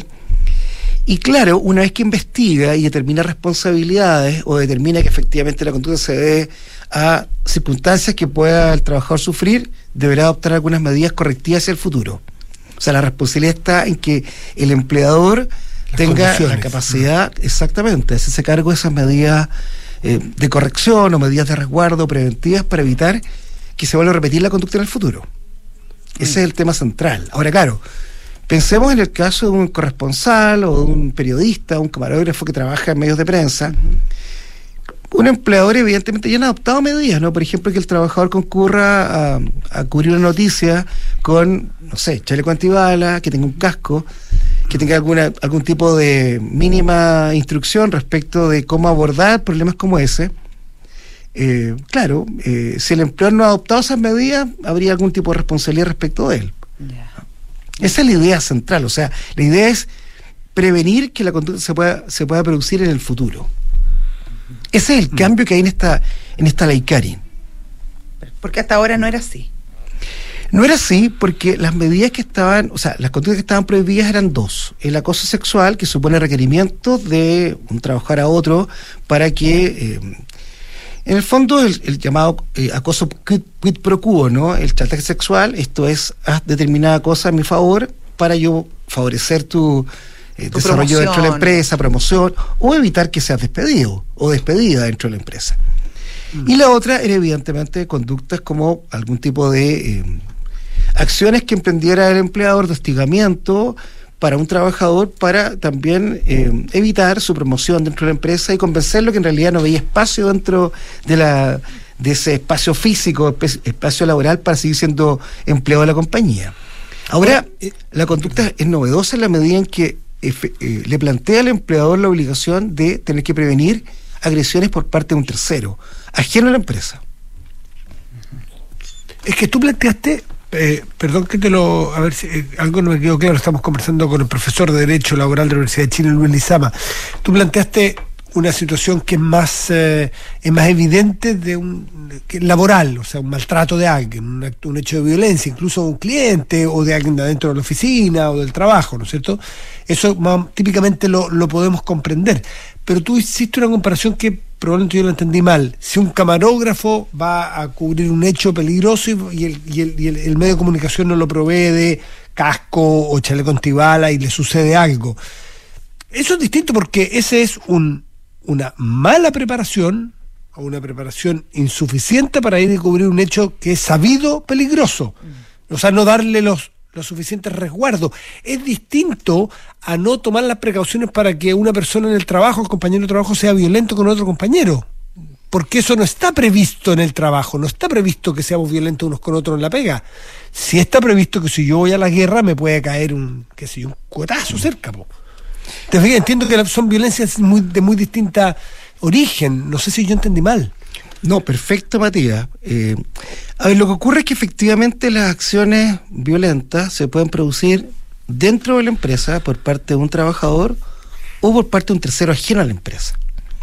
Y claro, una vez que investiga y determina responsabilidades o determina que efectivamente la conducta se debe a circunstancias que pueda el trabajador sufrir, deberá adoptar algunas medidas correctivas hacia el futuro. O sea, la responsabilidad está en que el empleador Las tenga condiciones. La capacidad, exactamente, de hacerse cargo de esas medidas eh, de corrección o medidas de resguardo preventivas para evitar que se vuelva a repetir la conducta en el futuro. Ese mm. es el tema central. Ahora, claro, pensemos en el caso de un corresponsal o de un periodista, un camarógrafo que trabaja en medios de prensa. Uh-huh. Un empleador evidentemente ya han adoptado medidas, ¿no? Por ejemplo, que el trabajador concurra a, a cubrir una noticia con, no sé, chaleco antibala, que tenga un casco, que tenga alguna algún tipo de mínima instrucción respecto de cómo abordar problemas como ese. Eh, claro, eh, si el empleador no ha adoptado esas medidas, habría algún tipo de responsabilidad respecto de él. Yeah. Esa es la idea central, o sea, la idea es prevenir que la conducta se pueda, se pueda producir en el futuro. Ese es el cambio que hay en esta, en esta ley Karin. Porque hasta ahora no era así. No era así porque las medidas que estaban, o sea, las conductas que estaban prohibidas eran dos. El acoso sexual, que supone requerimientos de un trabajador a otro para que... Eh, en el fondo, el, el llamado eh, acoso quid, quid pro quo, ¿no? El chantaje sexual, esto es, haz determinada cosa a mi favor para yo favorecer tu, eh, tu desarrollo promoción dentro de la empresa, promoción, o evitar que seas despedido o despedida dentro de la empresa. Mm. Y la otra era, evidentemente, conductas como algún tipo de eh, acciones que emprendiera el empleador de hostigamiento para un trabajador para también eh, evitar su promoción dentro de la empresa y convencerlo que en realidad no veía espacio dentro de la de ese espacio físico, espacio laboral para seguir siendo empleado de la compañía. Ahora, eh, la conducta es novedosa en la medida en que eh, eh, le plantea al empleador la obligación de tener que prevenir agresiones por parte de un tercero, ajeno a la empresa. Es que tú planteaste... Eh, perdón que te lo... A ver si eh, algo no me quedó claro. Estamos conversando con el profesor de Derecho Laboral de la Universidad de Chile, Luis Lizama. Tú planteaste una situación que es más eh, es más evidente de un que laboral, o sea, un maltrato de alguien, un, acto, un hecho de violencia, incluso de un cliente o de alguien de adentro de la oficina o del trabajo, ¿no es cierto? Eso más, típicamente lo, lo podemos comprender. Pero tú hiciste una comparación que probablemente yo lo entendí mal. Si un camarógrafo va a cubrir un hecho peligroso y, y, el, y, el, y el, el medio de comunicación no lo provee de casco o chaleco antibala y le sucede algo. Eso es distinto porque ese es un, una mala preparación o una preparación insuficiente para ir a cubrir un hecho que es sabido peligroso. O sea, no darle los los suficientes resguardos. Es distinto a no tomar las precauciones para que una persona en el trabajo, el compañero de trabajo, sea violento con otro compañero. Porque eso no está previsto en el trabajo, no está previsto que seamos violentos unos con otros en la pega. Sí está previsto que si yo voy a la guerra me puede caer un, qué sé yo, un cuetazo cerca, po. Te fijas, entiendo que son violencias muy, de muy distinta origen. No sé si yo entendí mal. No, perfecto, Matías. Eh, a ver, lo que ocurre es que efectivamente las acciones violentas se pueden producir dentro de la empresa por parte de un trabajador o por parte de un tercero ajeno a la empresa.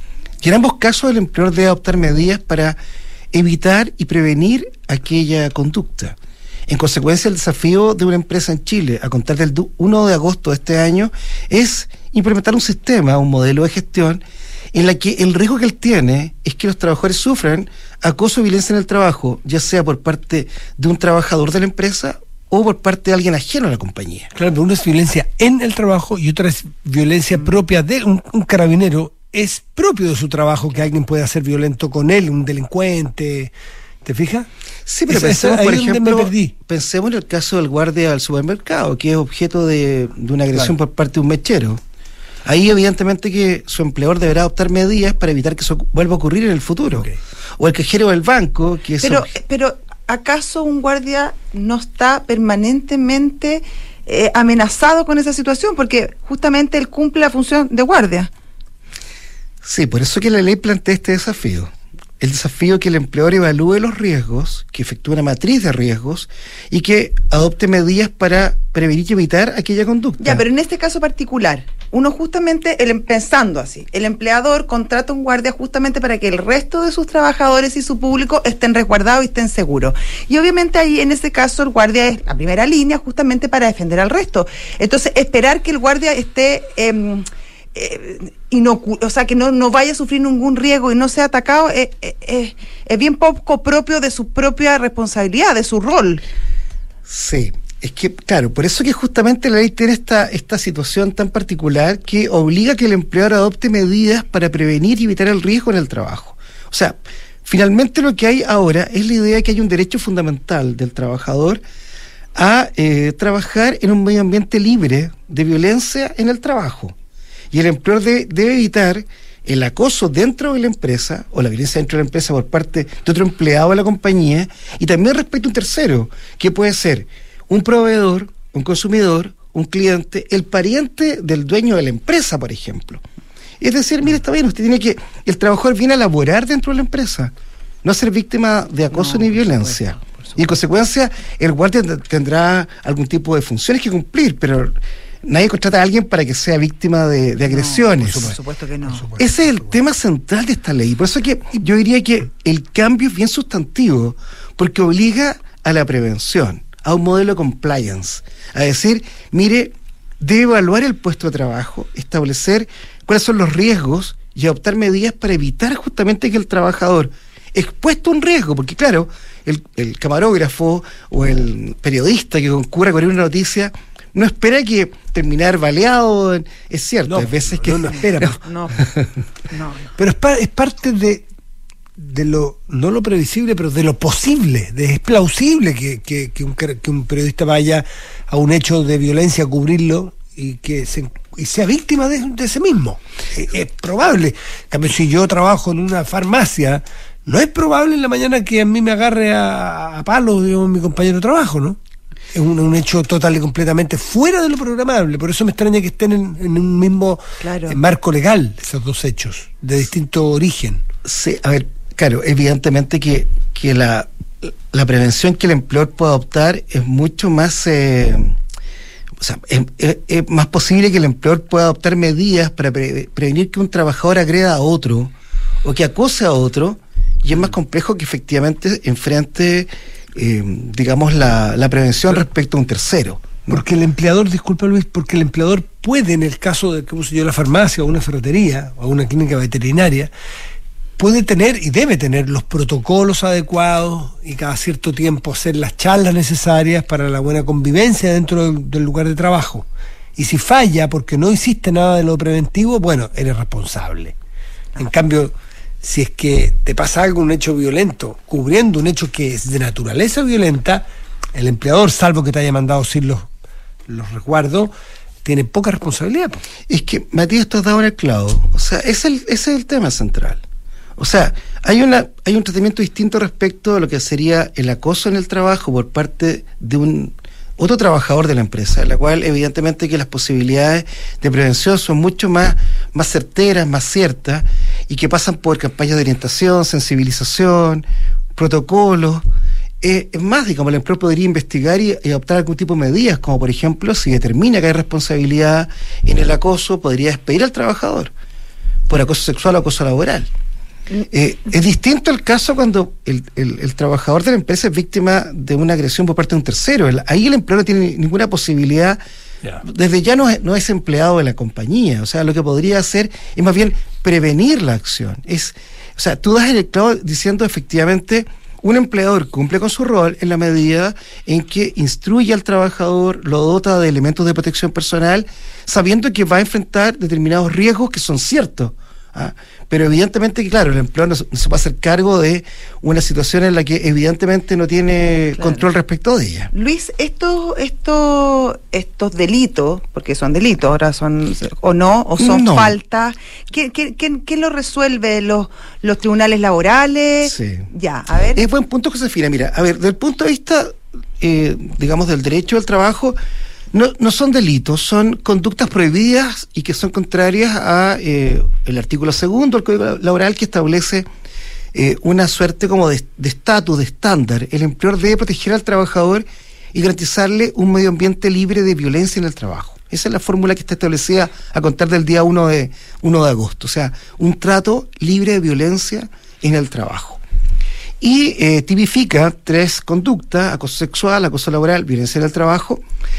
Y en ambos casos el empleador debe adoptar medidas para evitar y prevenir aquella conducta. En consecuencia, el desafío de una empresa en Chile, a contar del primero de agosto de este año, es implementar un sistema, un modelo de gestión en la que el riesgo que él tiene es que los trabajadores sufran acoso o violencia en el trabajo, ya sea por parte de un trabajador de la empresa o por parte de alguien ajeno a la compañía. Claro, pero una es violencia en el trabajo y otra es violencia propia de un, un carabinero. Es propio de su trabajo que alguien pueda ser violento con él, un delincuente. ¿Te fijas? Sí, pero Esa, pensemos, ahí por donde ejemplo, me perdí. pensemos en el caso del guardia del supermercado, que es objeto de, de una agresión claro. por parte de un mechero. Ahí evidentemente que su empleador deberá adoptar medidas para evitar que eso vuelva a ocurrir en el futuro. Okay. O el cajero del banco, que es... Pero, ob... pero ¿acaso un guardia no está permanentemente eh, amenazado con esa situación? Porque justamente él cumple la función de guardia. Sí, por eso que la ley plantea este desafío. El desafío que el empleador evalúe los riesgos, que efectúe una matriz de riesgos y que adopte medidas para prevenir y evitar aquella conducta. Ya, pero en este caso particular, Uno justamente, el, pensando así, el empleador contrata un guardia justamente para que el resto de sus trabajadores y su público estén resguardados y estén seguros. Y obviamente ahí, en ese caso, el guardia es la primera línea justamente para defender al resto. Entonces, esperar que el guardia esté... Eh, Eh, inocu- o sea, que no, no vaya a sufrir ningún riesgo y no sea atacado, es eh, eh, eh, bien poco propio de su propia responsabilidad, de su rol. Sí, es que, claro, por eso que justamente la ley tiene esta, esta situación tan particular que obliga a que el empleador adopte medidas para prevenir y evitar el riesgo en el trabajo. O sea, finalmente lo que hay ahora es la idea de que hay un derecho fundamental del trabajador a eh, trabajar en un medio ambiente libre de violencia en el trabajo. Y el empleador debe, debe evitar el acoso dentro de la empresa o la violencia dentro de la empresa por parte de otro empleado de la compañía, y también respecto a un tercero, que puede ser un proveedor, un consumidor, un cliente, el pariente del dueño de la empresa, por ejemplo. Es decir, mire, está bien, usted tiene que, el trabajador viene a laborar dentro de la empresa, no a ser víctima de acoso no, ni violencia. Supuesto, supuesto. Y en consecuencia, el guardia tendrá algún tipo de funciones que cumplir, pero nadie contrata a alguien para que sea víctima de, de agresiones. No, por supuesto que no. Supuesto, Ese es el tema central de esta ley. Por eso es que yo diría que el cambio es bien sustantivo, porque obliga a la prevención, a un modelo de compliance, a decir, mire, debe evaluar el puesto de trabajo, establecer cuáles son los riesgos y adoptar medidas para evitar justamente que el trabajador expuesto a un riesgo, porque claro, el, el camarógrafo o el periodista que concurra a cubrir una noticia no espera que terminar baleado, es cierto, no, hay veces que no, no espera. No, no, no. Pero es, pa- es parte de, de lo, no lo previsible, pero de lo posible, de, es plausible que, que, que, un, que un periodista vaya a un hecho de violencia a cubrirlo y que se, y sea víctima de, de ese mismo. Es, es probable. En cambio, si yo trabajo en una farmacia, no es probable en la mañana que a mí me agarre a, a palos, digamos, mi compañero de trabajo, ¿no? Es un, un hecho total y completamente fuera de lo programable. Por eso me extraña que estén en, en un mismo claro. en marco legal esos dos hechos, de distinto origen. Sí, a ver, claro, evidentemente que, que la, la prevención que el empleador puede adoptar es mucho más... Eh, o sea, es, es, es más posible que el empleador pueda adoptar medidas para pre- prevenir que un trabajador agreda a otro o que acose a otro, y es más complejo que efectivamente enfrente... Eh, digamos la, la prevención Pero, respecto a un tercero, ¿no? Porque el empleador, disculpa Luis, porque el empleador puede, en el caso de que use yo la farmacia o una ferretería o una clínica veterinaria, puede tener y debe tener los protocolos adecuados y cada cierto tiempo hacer las charlas necesarias para la buena convivencia dentro del, del lugar de trabajo. Y si falla porque no hiciste nada de lo preventivo, bueno, eres responsable. En cambio, si es que te pasa algo, un hecho violento, cubriendo un hecho que es de naturaleza violenta, el empleador, salvo que te haya mandado sin los, los resguardos, tiene poca responsabilidad. Es que, Matías, tú has dado en el clavo. O sea, es el, ese es el tema central. O sea, hay una hay un tratamiento distinto respecto a lo que sería el acoso en el trabajo por parte de un otro trabajador de la empresa, en la cual evidentemente que las posibilidades de prevención son mucho más, más certeras, más ciertas, y que pasan por campañas de orientación, sensibilización, protocolos. Eh, es más, digamos, el empleador podría investigar y, y adoptar algún tipo de medidas, como por ejemplo, si determina que hay responsabilidad en el acoso, podría despedir al trabajador por acoso sexual o acoso laboral. Eh, es distinto el caso cuando el, el, el trabajador de la empresa es víctima de una agresión por parte de un tercero. El, ahí el empleador no tiene ninguna posibilidad, yeah. desde ya no es, no es empleado de la compañía. O sea, lo que podría hacer es más bien prevenir la acción. Es, o sea, tú das el clavo diciendo efectivamente un empleador cumple con su rol en la medida en que instruye al trabajador, lo dota de elementos de protección personal, sabiendo que va a enfrentar determinados riesgos que son ciertos. ¿Ah? Pero evidentemente que claro, el empleador no, no se va a hacer cargo de una situación en la que evidentemente no tiene claro. control respecto de ella. Luis, estos estos estos delitos, porque son delitos, ahora son o no, o son no. faltas, ¿qué, qué, qué, qué lo resuelve los, los tribunales laborales? Sí. Ya, a ver. Es buen punto, Josefina. Mira, a ver, desde el punto de vista, eh, digamos, del derecho al trabajo, No, no son delitos, son conductas prohibidas y que son contrarias a eh, el artículo segundo del Código Laboral, que establece eh, una suerte como de estatus, de estándar. El empleador debe proteger al trabajador y garantizarle un medio ambiente libre de violencia en el trabajo. Esa es la fórmula que está establecida a contar del día uno de agosto. O sea, un trato libre de violencia en el trabajo. Y eh, tipifica tres conductas: acoso sexual, acoso laboral, violencia en el trabajo.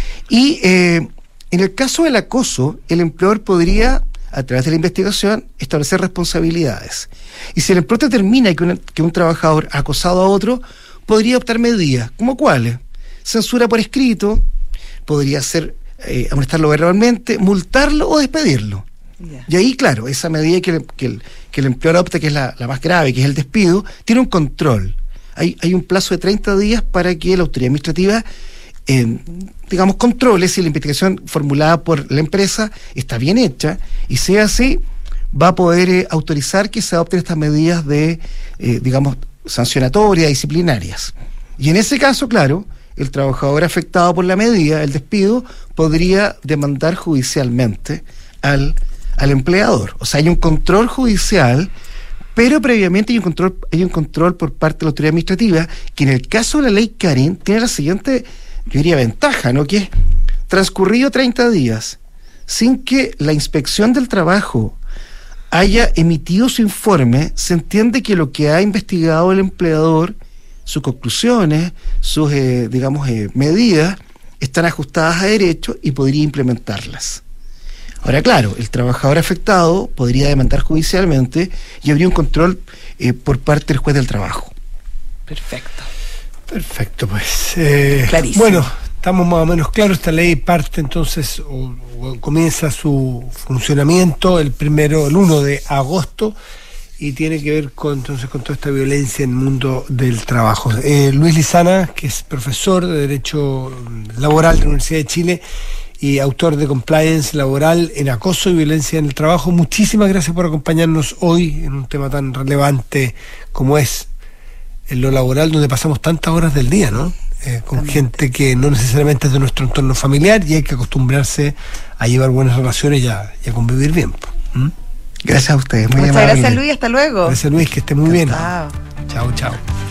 Y eh, en el caso del acoso, el empleador podría, a través de la investigación, establecer responsabilidades. Y si el empleador determina que, una, que un trabajador ha acosado a otro, podría optar medidas. ¿Como cuáles? Censura por escrito, podría ser eh, amonestarlo verbalmente, multarlo o despedirlo. Yeah. Y ahí, claro, esa medida que, el, que, el, que el empleador adopta, que es la, la más grave, que es el despido, tiene un control. Hay, hay un plazo de treinta días para que la autoridad administrativa, eh, digamos, controle si la investigación formulada por la empresa está bien hecha, y sea así, va a poder eh, autorizar que se adopten estas medidas de, eh, digamos, sancionatorias, disciplinarias. Y en ese caso, claro, el trabajador afectado por la medida, el despido, podría demandar judicialmente al al empleador. O sea, hay un control judicial, pero previamente hay un control, hay un control por parte de la autoridad administrativa, que en el caso de la ley Karen tiene la siguiente, yo diría, ventaja, ¿no? Que es, transcurrido treinta días sin que la inspección del trabajo haya emitido su informe, se entiende que lo que ha investigado el empleador, sus conclusiones, sus, eh, digamos, eh, medidas, están ajustadas a derecho y podría implementarlas. Ahora, claro, el trabajador afectado podría demandar judicialmente y habría un control eh, por parte del juez del trabajo. Perfecto. Perfecto, pues. Eh, Clarísimo. Bueno, estamos más o menos claros. Esta ley parte entonces, o, o comienza su funcionamiento el primero, el uno de agosto, y tiene que ver con, entonces, con toda esta violencia en el mundo del trabajo. Eh, Luis Lizana, que es profesor de Derecho Laboral de la Universidad de Chile y autor de Compliance Laboral en Acoso y Violencia en el Trabajo, muchísimas gracias por acompañarnos hoy en un tema tan relevante como es en lo laboral, donde pasamos tantas horas del día, ¿no? Eh, con gente que no necesariamente es de nuestro entorno familiar, y hay que acostumbrarse a llevar buenas relaciones y a, y a convivir bien. ¿Mm? Gracias a ustedes, muy Muchas amable. gracias, Luis, hasta luego. Gracias, Luis, que esté muy bien. Chao. Chao, chao.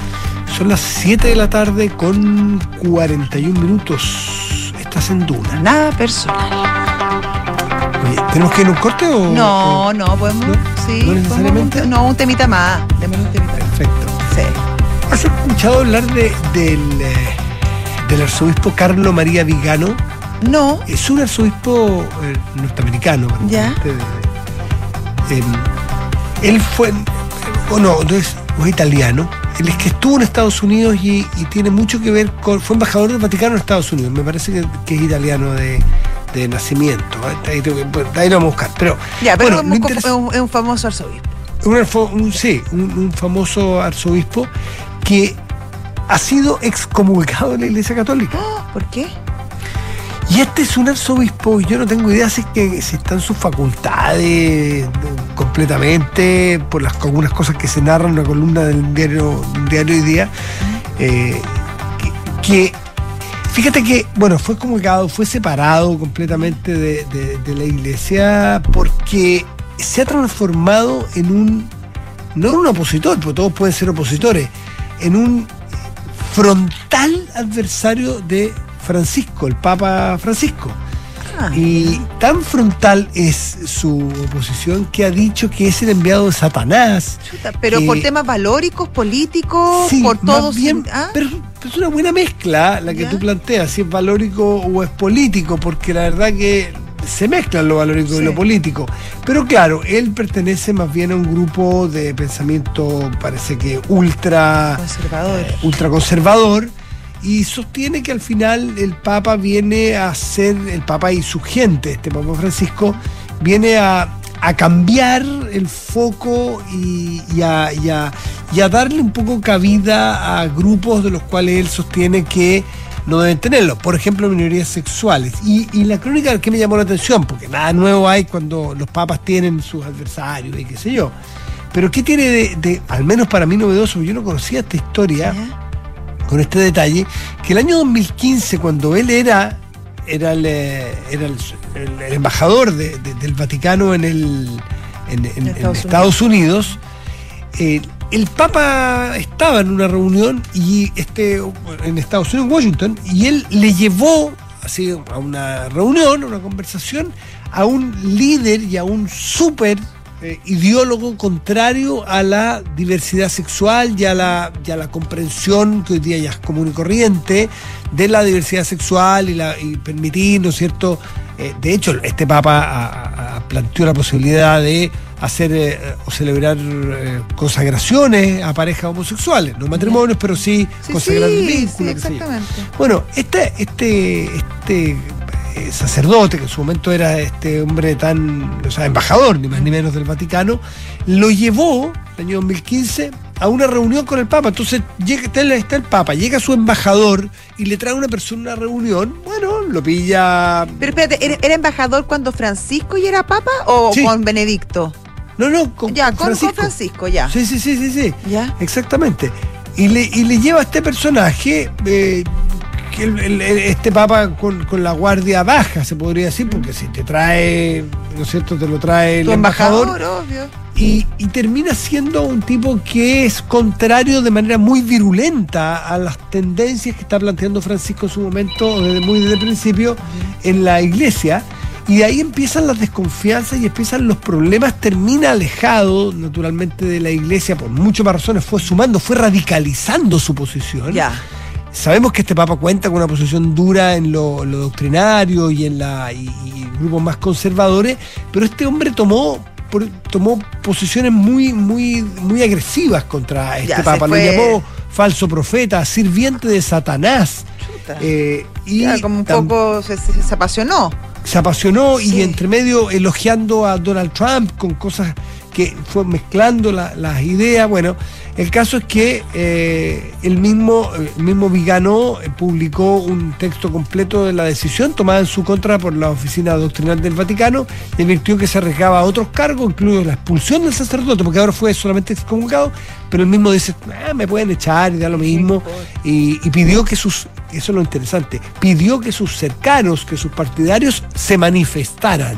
Son las siete de la tarde con cuarenta y un minutos. Estás en Duna. Nada personal. Oye, ¿tenemos que ir a un corte o...? No, o- no, podemos... ¿No? Sí, ¿No necesariamente? podemos un- no, un temita más. Deme un temita más. Perfecto. Sí. ¿Has escuchado hablar de, del, eh, del arzobispo Carlo María Vigano? No. Es un arzobispo eh, norteamericano. Ya. aparentemente, de- de- em, él fue, o no, no es, no es italiano. Él es que estuvo en Estados Unidos y, y tiene mucho que ver con, fue embajador del Vaticano en Estados Unidos. Me parece que, que es italiano de, de nacimiento. ¿eh? Ahí, tengo que- ahí lo vamos a buscar. Pero, Ya, pero bueno, es, lo un, interes- es un- es un famoso arzobispo. un, alfo- un- sí, un, un famoso arzobispo que ha sido excomulgado de la Iglesia Católica. Oh, ¿por qué? Y este es un arzobispo, yo no tengo idea si, es que, si están sus facultades completamente, por las algunas cosas que se narran en una columna del diario, diario Hoy Día, eh, que, que, fíjate que, bueno, fue excomulgado, fue separado completamente de, de, de la Iglesia porque se ha transformado en un, no en un opositor, porque todos pueden ser opositores, en un frontal adversario de Francisco, el Papa Francisco. Ah, Y tan frontal es su oposición que ha dicho que es el enviado de Satanás. chuta, pero que- por temas valóricos, políticos, Sí, por más todos. bien, ¿Ah? pero, pero es una buena mezcla la que Ya. tú planteas, si es valórico o es político, porque la verdad que se mezclan lo valórico Sí. y lo político. Pero claro, él pertenece más bien a un grupo de pensamiento, parece que ultra, Conservador. ultraconservador, y sostiene que al final el Papa viene a ser, el Papa y su gente, este Papa Francisco, viene a, a cambiar el foco y, y a, y a- y a darle un poco cabida a grupos de los cuales él sostiene que no deben tenerlo, por ejemplo, minorías sexuales. Y, y la crónica que me llamó la atención, porque nada nuevo hay cuando los papas tienen sus adversarios y qué sé yo. Pero ¿qué tiene de, de al menos para mí novedoso? Yo no conocía esta historia, ¿Ya? con este detalle, que el año dos mil quince, cuando él era, era, el, eh, era el, el- el embajador de- de- del Vaticano en, el, en, en- en Estados Estados Unidos, eh, el Papa estaba en una reunión y este en Estados Unidos, en Washington, y él le llevó así a una reunión, a una conversación, a un líder y a un súper eh, ideólogo contrario a la diversidad sexual y a la, y a la comprensión que hoy día ya es común y corriente de la diversidad sexual y, la, y permitir, ¿no es cierto? Eh, de hecho, este Papa a, a, a planteó la posibilidad de hacer eh, o celebrar eh, consagraciones a parejas homosexuales, no matrimonios, pero sí, Sí, consagrar sí, el vínculo. sí, qué sé yo. exactamente. Bueno, este, este, este eh, sacerdote, que en su momento era este hombre tan, o sea, embajador, ni más ni menos del Vaticano, lo llevó, el año dos mil quince, a una reunión con el Papa. Entonces llega, está, el, está el Papa, llega su embajador y le trae a una persona a una reunión, bueno, lo pilla... Pero espérate, ¿era, era embajador cuando Francisco ya era papa o Sí. con Benedicto? No, no, con, Ya, con con Francisco. con Francisco, ya. Sí, sí, sí, sí, sí. Ya. Exactamente. Y le, y le lleva a este personaje, eh, que el- el- el- este papa con, con la guardia baja, se podría decir, porque si te trae, ¿no es cierto? Te lo trae el Tu embajador. embajador, obvio. Y, y termina siendo un tipo que es contrario de manera muy virulenta a las tendencias que está planteando Francisco en su momento, desde muy desde el principio, en la iglesia. Y de ahí empiezan las desconfianzas y empiezan los problemas. Termina alejado, naturalmente, de la iglesia por muchas más razones. Fue sumando, fue radicalizando su posición. Ya. Sabemos que este Papa cuenta con una posición dura en lo, lo doctrinario y en la y, y grupos más conservadores, pero este hombre tomó por- tomó posiciones muy muy muy agresivas contra este Ya, se Papa. Lo fue- llamó falso profeta, sirviente de Satanás. Chuta. Eh, y Ya, como un tam- poco se, se- se apasionó. se apasionó Sí. y entre medio elogiando a Donald Trump con cosas que fue mezclando la- las ideas. Bueno, el caso es que eh, el mismo el mismo Vigano eh, publicó un texto completo de la decisión tomada en su contra por la Oficina Doctrinal del Vaticano y advirtió que se arriesgaba a otros cargos, incluido la expulsión del sacerdote, porque ahora fue solamente excomulgado, pero el mismo dice, "Ah, me pueden echar y da lo mismo", y, y pidió que sus, eso es lo interesante, pidió que sus cercanos, que sus partidarios se manifestaran.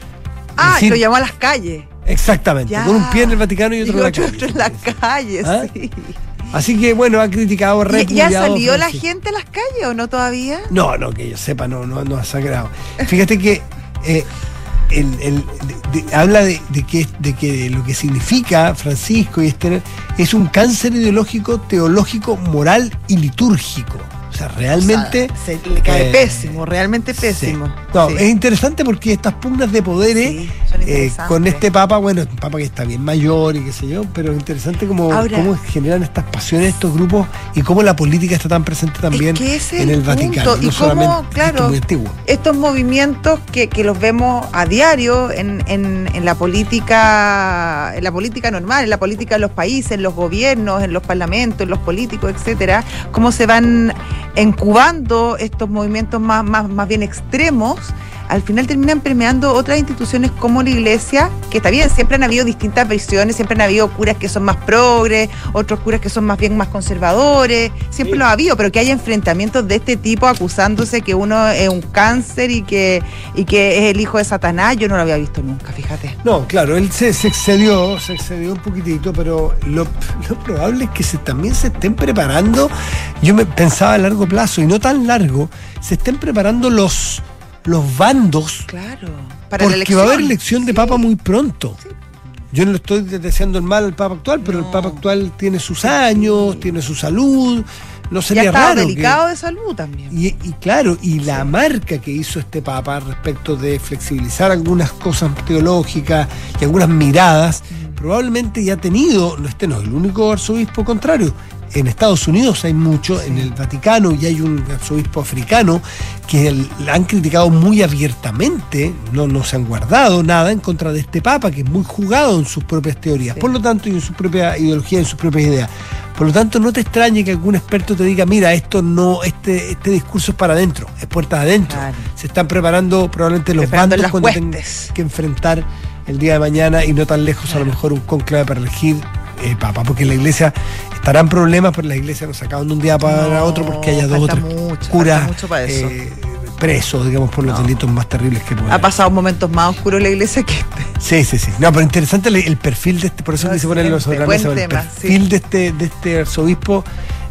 Ah, Es decir, lo llamó a las calles. exactamente, Ya. con un pie en el Vaticano y otro en la otro, calle. otro en la calle, ¿Ah? sí. Así que bueno, ha criticado, ¿Y- ¿Ya repudiado salió la Francisco. gente a las calles o no todavía? No, no, que yo sepa, no, no, no ha sangrado. Fíjate que eh, el- el- de- de- habla de, de que, de que lo que significa Francisco y este es un cáncer ideológico, teológico, moral y litúrgico. O sea, realmente... O sea, se le cae eh, pésimo, realmente pésimo. Sí. No, Sí. es interesante porque estas pugnas de poderes Sí, son eh, interesantes. con este papa, bueno, es un papa que está bien mayor y qué sé yo, pero es interesante cómo, Ahora- cómo generan estas pasiones estos grupos y cómo la política está tan presente también Es que ese es en el, el Vaticano. punto. Y No cómo, solamente esto claro, es muy antiguo. Estos movimientos que, que los vemos a diario en, en, en la política, en la política normal, en la política de los países, en los gobiernos, en los parlamentos, en los políticos, etcétera, cómo se van incubando estos movimientos más, más, más bien extremos, al final terminan permeando otras instituciones como la iglesia, que está bien, siempre han habido distintas versiones, siempre han habido curas que son más progres, otros curas que son más bien más conservadores, siempre Sí. lo ha habido, pero que haya enfrentamientos de este tipo acusándose que uno es un cáncer y que, y que es el hijo de Satanás, yo no lo había visto nunca, fíjate. No, claro, él se, se excedió, se excedió un poquitito, pero lo, lo probable es que se, también se estén preparando, yo me pensaba a largo plazo, y no tan largo, se estén preparando los, los bandos, Claro, para la porque elección. va a haber elección de Sí. papa muy pronto. Yo no le estoy deseando el mal al papa actual, pero No. el papa actual tiene sus años, tiene su salud, no Ya sería estaba raro que- delicado de salud también. Y, y claro, y la marca que hizo este Papa respecto de flexibilizar algunas cosas teológicas y algunas miradas, probablemente ya ha tenido, no este no es el único arzobispo contrario. En Estados Unidos hay mucho, en el Vaticano y hay un arzobispo africano que el- han criticado muy abiertamente, no, no se han guardado nada en contra de este Papa, que es muy jugado en sus propias teorías, Sí. por lo tanto, y en su propia ideología, en sus propias ideas. Por lo tanto, no te extrañe que algún experto te diga, mira, esto no, este, este discurso es para adentro, es puertas adentro. Claro. Se están preparando probablemente los Preparando bandos las cuando tengan huestes. que enfrentar el día de mañana y no tan lejos a lo mejor un conclave para elegir eh, Papa, porque la iglesia estará en problemas, pero la iglesia no se acaban de un día para No, otro porque haya dos o falta tres mucho, curas falta mucho para eso. eh, presos, digamos, por los No. delitos más terribles que pueden Ha haber. pasado momentos más oscuros la iglesia que este. Sí, sí, sí. No, pero interesante el, el perfil de este, por eso No, quise ponerlo sobre la buen mesa, el tema, perfil sí. de este, de este arzobispo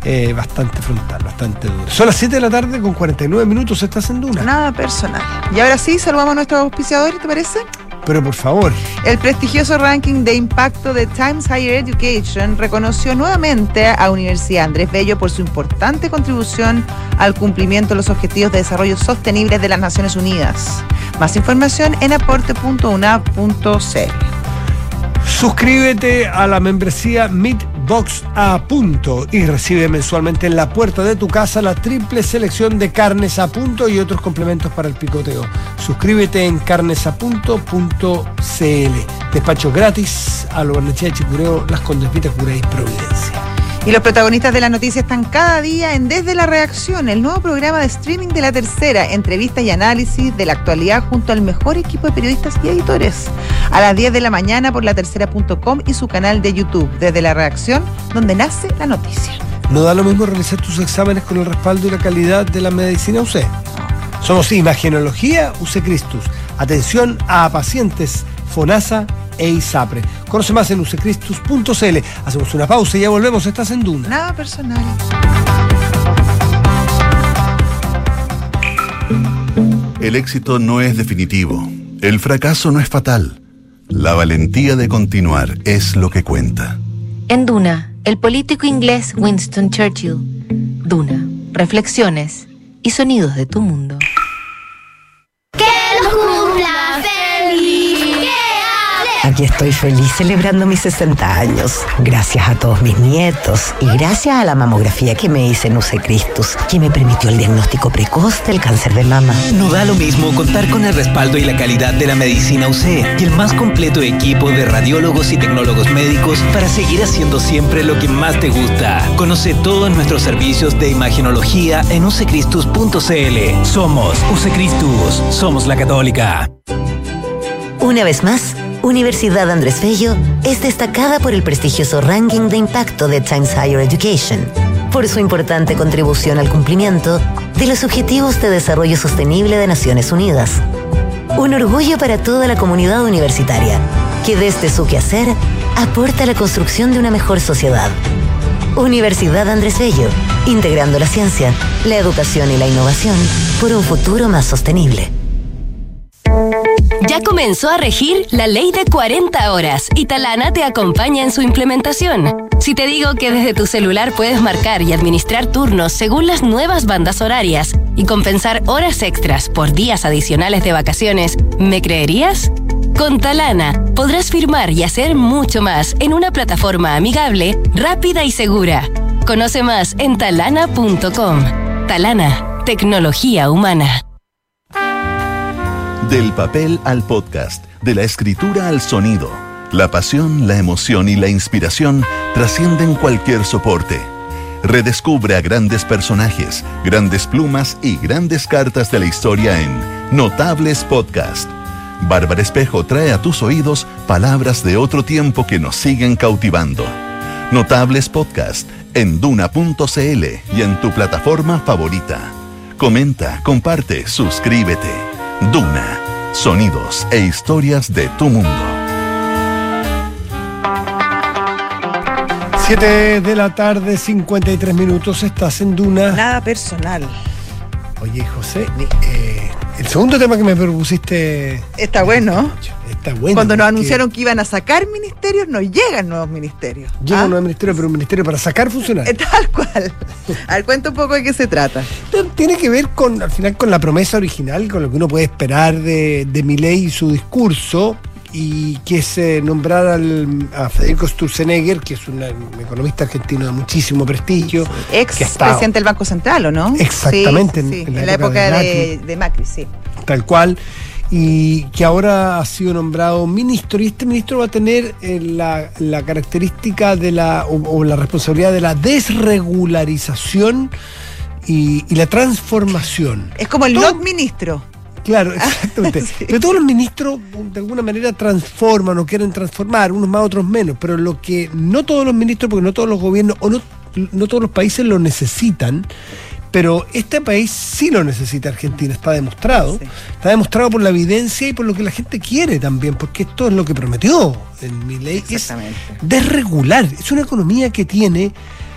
eh, bastante frontal, bastante dura. Son las siete de la tarde con cuarenta y nueve minutos, estás en Duna. Nada personal. Y ahora sí, saludamos a nuestros auspiciadores, ¿te parece? Pero por favor. El prestigioso ranking de impacto de Times Higher Education reconoció nuevamente a Universidad Andrés Bello por su importante contribución al cumplimiento de los Objetivos de Desarrollo Sostenible de las Naciones Unidas. Más información en aporte punto u n a p punto c l. Suscríbete a la membresía Meatbox a punto y recibe mensualmente en la puerta de tu casa la triple selección de carnes a punto y otros complementos para el picoteo. Suscríbete en carnes a punto punto c l. Despacho gratis a lo Barnechea de Chicureo, Las Condes, Vitacura y Providencia. Y los protagonistas de la noticia están cada día en Desde la Reacción, el nuevo programa de streaming de La Tercera, entrevistas y análisis de la actualidad junto al mejor equipo de periodistas y editores. A las diez de la mañana por la tercera punto com y su canal de YouTube, Desde la Reacción, donde nace la noticia. No da lo mismo realizar tus exámenes con el respaldo y la calidad de la medicina U C. Somos Imagenología U C Cristus. Atención a pacientes FONASA e ISAPRE. Conoce más en u c cristus punto c l. Hacemos una pausa y ya volvemos. Estás en Duna. Nada personal. El éxito no es definitivo. El fracaso no es fatal. La valentía de continuar es lo que cuenta. En Duna, el político inglés Winston Churchill. Duna, reflexiones y sonidos de tu mundo. Aquí estoy feliz celebrando mis sesenta años, gracias a todos mis nietos y gracias a la mamografía que me hice en U C Cristus, que me permitió el diagnóstico precoz del cáncer de mama. No da lo mismo contar con el respaldo y la calidad de la medicina U C y el más completo equipo de radiólogos y tecnólogos médicos para seguir haciendo siempre lo que más te gusta. Conoce todos nuestros servicios de imagenología en u c cristus punto c l. Somos U C Cristus, somos la católica. Una vez más, Universidad Andrés Bello es destacada por el prestigioso ranking de impacto de Times Higher Education, por su importante contribución al cumplimiento de los Objetivos de Desarrollo Sostenible de Naciones Unidas. Un orgullo para toda la comunidad universitaria, que desde su quehacer aporta a la construcción de una mejor sociedad. Universidad Andrés Bello, integrando la ciencia, la educación y la innovación por un futuro más sostenible. Ya comenzó a regir la ley de cuarenta horas y Talana te acompaña en su implementación. Si te digo que desde tu celular puedes marcar y administrar turnos según las nuevas bandas horarias y compensar horas extras por días adicionales de vacaciones, ¿me creerías? Con Talana podrás firmar y hacer mucho más en una plataforma amigable, rápida y segura. Conoce más en talana punto com. Talana, tecnología humana. Del papel al podcast, de la escritura al sonido, la pasión, la emoción y la inspiración trascienden cualquier soporte. Redescubre a grandes personajes, grandes plumas y grandes cartas de la historia en Notables Podcast. Bárbara Espejo trae a tus oídos palabras de otro tiempo que nos siguen cautivando. Notables Podcast en duna punto c l y en tu plataforma favorita. Comenta, comparte, suscríbete. Duna, sonidos e historias de tu mundo. siete de la tarde, cincuenta y tres minutos, estás en Duna. Nada personal. Oye, José, eh, el segundo tema que me propusiste... Está bueno. Está bueno. Cuando nos anunciaron que iban a sacar ministerios, nos llegan nuevos ministerios. Llega ¿Ah? un nuevo ministerio, pero un ministerio para sacar funcionarios. Tal cual. A ver, cuenta un poco de qué se trata. Tiene que ver con, al final, con la promesa original, con lo que uno puede esperar de, de Milei y su discurso, y que es eh, nombrar al, a Federico Sturzenegger, que es una, un economista argentino de muchísimo prestigio. Ex que está, presidente del Banco Central, ¿o no? Exactamente. Sí, en, sí, en, la, en la época, época de, de, Macri. de Macri, sí. Tal cual. Y que ahora ha sido nombrado ministro, y este ministro va a tener eh, la, la característica de la o, o la responsabilidad de la desregularización y, y la transformación. Es como el Todo, not ministro. Claro, exactamente. Sí. Pero todos los ministros de alguna manera transforman o quieren transformar, unos más, otros menos, pero lo que no todos los ministros, porque no todos los gobiernos o no, no todos los países lo necesitan, pero este país sí lo necesita. Argentina, está demostrado, sí. Está demostrado por la evidencia y por lo que la gente quiere también, porque esto es lo que prometió en Milei, es desregular. Es una economía que tiene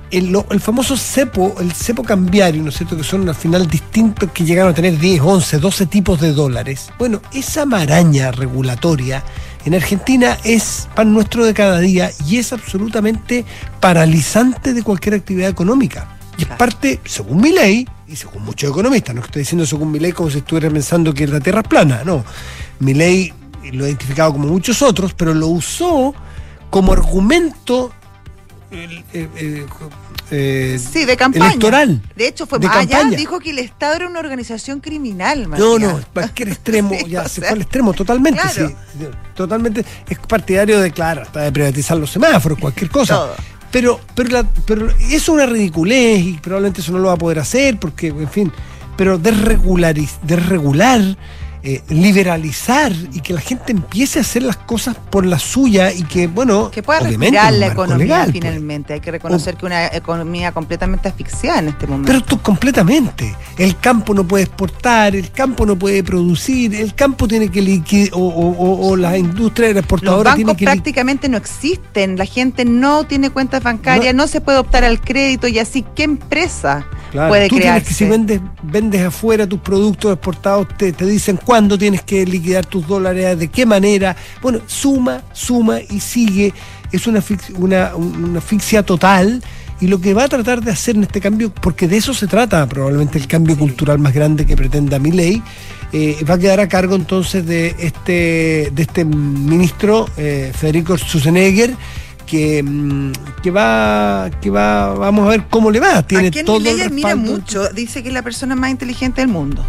el, lo, el famoso cepo, el cepo cambiario, ¿no es cierto?, que son al final distintos, que llegaron a tener diez, once, doce tipos de dólares. Bueno, esa maraña regulatoria en Argentina es pan nuestro de cada día y es absolutamente paralizante de cualquier actividad económica. Y es parte, según mi ley, y según muchos economistas, no estoy diciendo según mi ley como si estuviera pensando que la Tierra es plana, no. Mi ley lo ha identificado como muchos otros, pero lo usó como argumento eh, eh, eh, sí, de campaña. Electoral. De hecho, fue de más allá, campaña. Dijo que el Estado era una organización criminal, Matías. No, no, cualquier extremo, sí, ya se sea, fue al extremo, totalmente, claro. sí. Totalmente, es partidario de, claro, hasta de privatizar los semáforos, cualquier cosa. Todo. Pero, pero, la, pero eso es una ridiculez y probablemente eso no lo va a poder hacer porque, en fin, pero desregulariz, desregular, eh, liberalizar y que la gente empiece a hacer las cosas por la suya y que, bueno, que pueda respirar la economía legal, finalmente. Pues. Hay que reconocer o, que una economía completamente asfixiada en este momento. Pero tú completamente. El campo no puede exportar, el campo no puede producir, el campo tiene que liquidar, o, o, o, o la industria exportadora tiene que... Los bancos prácticamente no existen, la gente no tiene cuentas bancarias, no, no se puede optar al crédito y así, ¿qué empresa claro, puede tú crearse? Tienes que si vendes, vendes afuera tus productos exportados, te, te dicen cuándo tienes que liquidar tus dólares, de qué manera. Bueno, suma, suma y sigue. Es una, una, una asfixia total. Y lo que va a tratar de hacer en este cambio, porque de eso se trata probablemente el cambio sí. cultural más grande que pretenda Milei, eh, va a quedar a cargo entonces de este, de este ministro, eh, Federico Sturzenegger, que, que va, que va, vamos a ver cómo le va. Tiene a quien todo Milei el admira mucho, dice que es la persona más inteligente del mundo.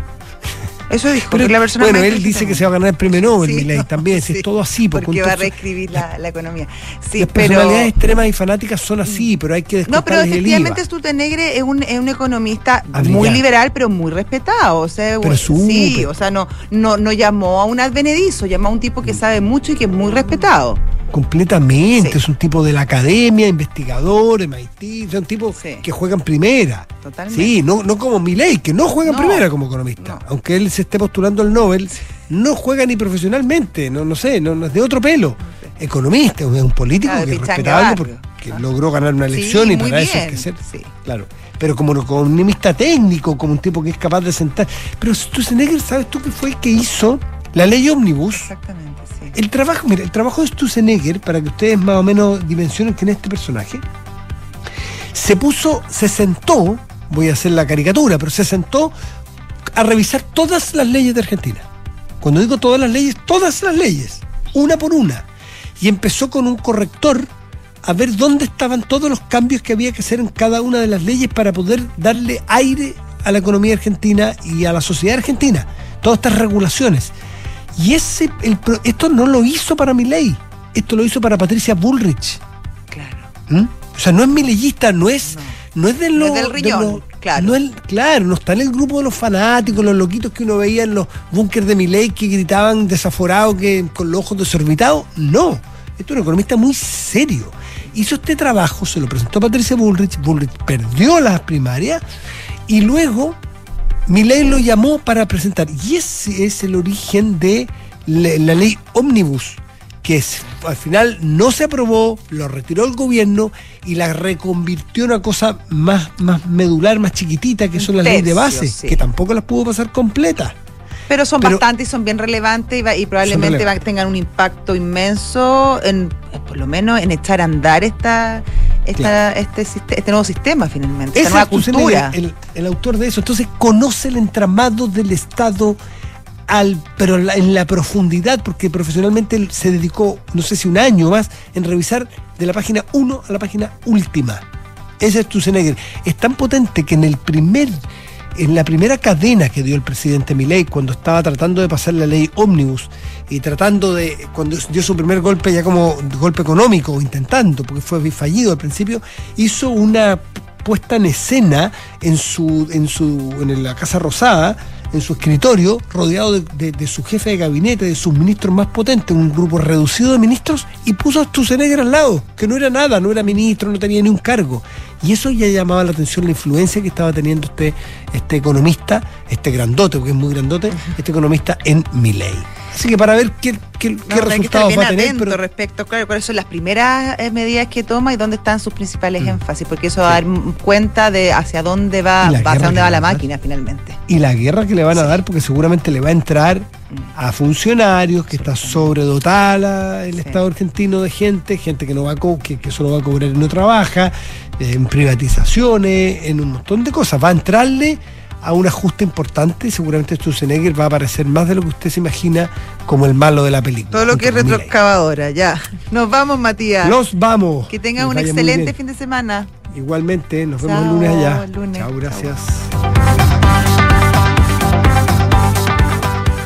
Eso dijo, pero, la persona bueno, él dice que se va a ganar el premio Nobel, sí, Milei, no, también, sí, es todo así. Porque entonces, va a reescribir la, la economía. Sí, las pero, personalidades extremas y fanáticas son así, pero hay que descontarles el I V A. No, pero efectivamente Sturzenegger es un, es un economista ah, muy ya. liberal, pero muy respetado. O sea, pero sí, súper. o sea, no, no, no llamó a un advenedizo, llamó a un tipo que sabe mucho y que es muy respetado. Completamente, sí. es un tipo de la academia, investigador, M I T, son tipos sí. que juegan primera. Totalmente. Sí, no, no como Milei, que no juega en no, primera como economista. No. Aunque él se esté postulando al Nobel, sí. no juega ni profesionalmente, no, no sé, no, no es de otro pelo. Sí. Economista, es un político claro, que es respetable porque ah. logró ganar una elección sí, y para eso hay que ser. Sí. Claro. Pero como economista técnico, como un tipo que es capaz de sentar. Pero Sturzenegger, ¿sabes tú qué fue el que hizo la ley Ómnibus? Exactamente. El trabajo, mira, el trabajo de Sturzenegger, para que ustedes más o menos dimensionen quién es este personaje, se puso, se sentó, voy a hacer la caricatura, pero se sentó a revisar todas las leyes de Argentina. Cuando digo todas las leyes, todas las leyes, una por una. Y empezó con un corrector a ver dónde estaban todos los cambios que había que hacer en cada una de las leyes para poder darle aire a la economía argentina y a la sociedad argentina. Todas estas regulaciones. Y ese el, esto no lo hizo para Milei, esto lo hizo para Patricia Bullrich. Claro. ¿Mm? O sea, no es mileyista, no es, no. no es de lo, no es del riñón, de lo, claro. No es, claro, no está en el grupo de los fanáticos, los loquitos que uno veía en los búnkers de Milei que gritaban desaforados, que con los ojos desorbitados. No, esto es un economista muy serio. Hizo este trabajo, se lo presentó a Patricia Bullrich, Bullrich perdió las primarias y luego Milei lo llamó para presentar. Y ese es el origen de la, la ley Ómnibus, que es, al final no se aprobó, lo retiró el gobierno y la reconvirtió en una cosa más, más medular, más chiquitita, que son las leyes de base, sí. que tampoco las pudo pasar completas. Pero son Pero, bastante y son bien relevantes y, va, y probablemente va, tengan un impacto inmenso, en, por lo menos en echar a andar esta... Esta, claro. este, este nuevo sistema finalmente, esta nueva cultura. El, el autor de eso, entonces conoce el entramado del Estado, al, pero la, en la profundidad, porque profesionalmente él se dedicó, no sé si un año más, en revisar de la página uno a la página última. Ese es Sturzenegger. Es tan potente que en el primer, en la primera cadena que dio el presidente Milei cuando estaba tratando de pasar la ley Ómnibus y tratando de, cuando dio su primer golpe ya como golpe económico, intentando, porque fue fallido al principio, hizo una puesta en escena en su, en su, en la Casa Rosada, en su escritorio, rodeado de, de, de su jefe de gabinete, de sus ministros más potentes, un grupo reducido de ministros, y puso a Sturzenegger al lado, que no era nada, no era ministro, no tenía ni un cargo. Y eso ya llamaba la atención, la influencia que estaba teniendo este, este economista, este grandote, porque es muy grandote, este economista en Milei. Así que para ver qué, qué, No, qué hay que estar resultados bien va a tener. atento Pero, respecto, claro, cuáles son las primeras eh, medidas que toma y dónde están sus principales Mm. énfasis, porque eso va a dar m- cuenta de hacia dónde va, Y la va- hacia guerra dónde que va va la a dar. máquina finalmente. y la guerra que le van a dar, porque seguramente le va a entrar a funcionarios, que está sobredotada la- el Sí. Estado argentino de gente, gente que no va a co- que, que solo va a cobrar y no trabaja, eh, en privatizaciones, en un montón de cosas. Va a entrarle a un ajuste importante y seguramente Schwarzenegger va a aparecer más de lo que usted se imagina como el malo de la película. Todo lo que es junto con Milei. retroexcavadora, ya. Nos vamos, Matías. Los vamos. Que tengan Les un vaya muy excelente bien. fin de semana. Igualmente, nos vemos Chao, el lunes allá. el lunes. Chao, gracias. Chao.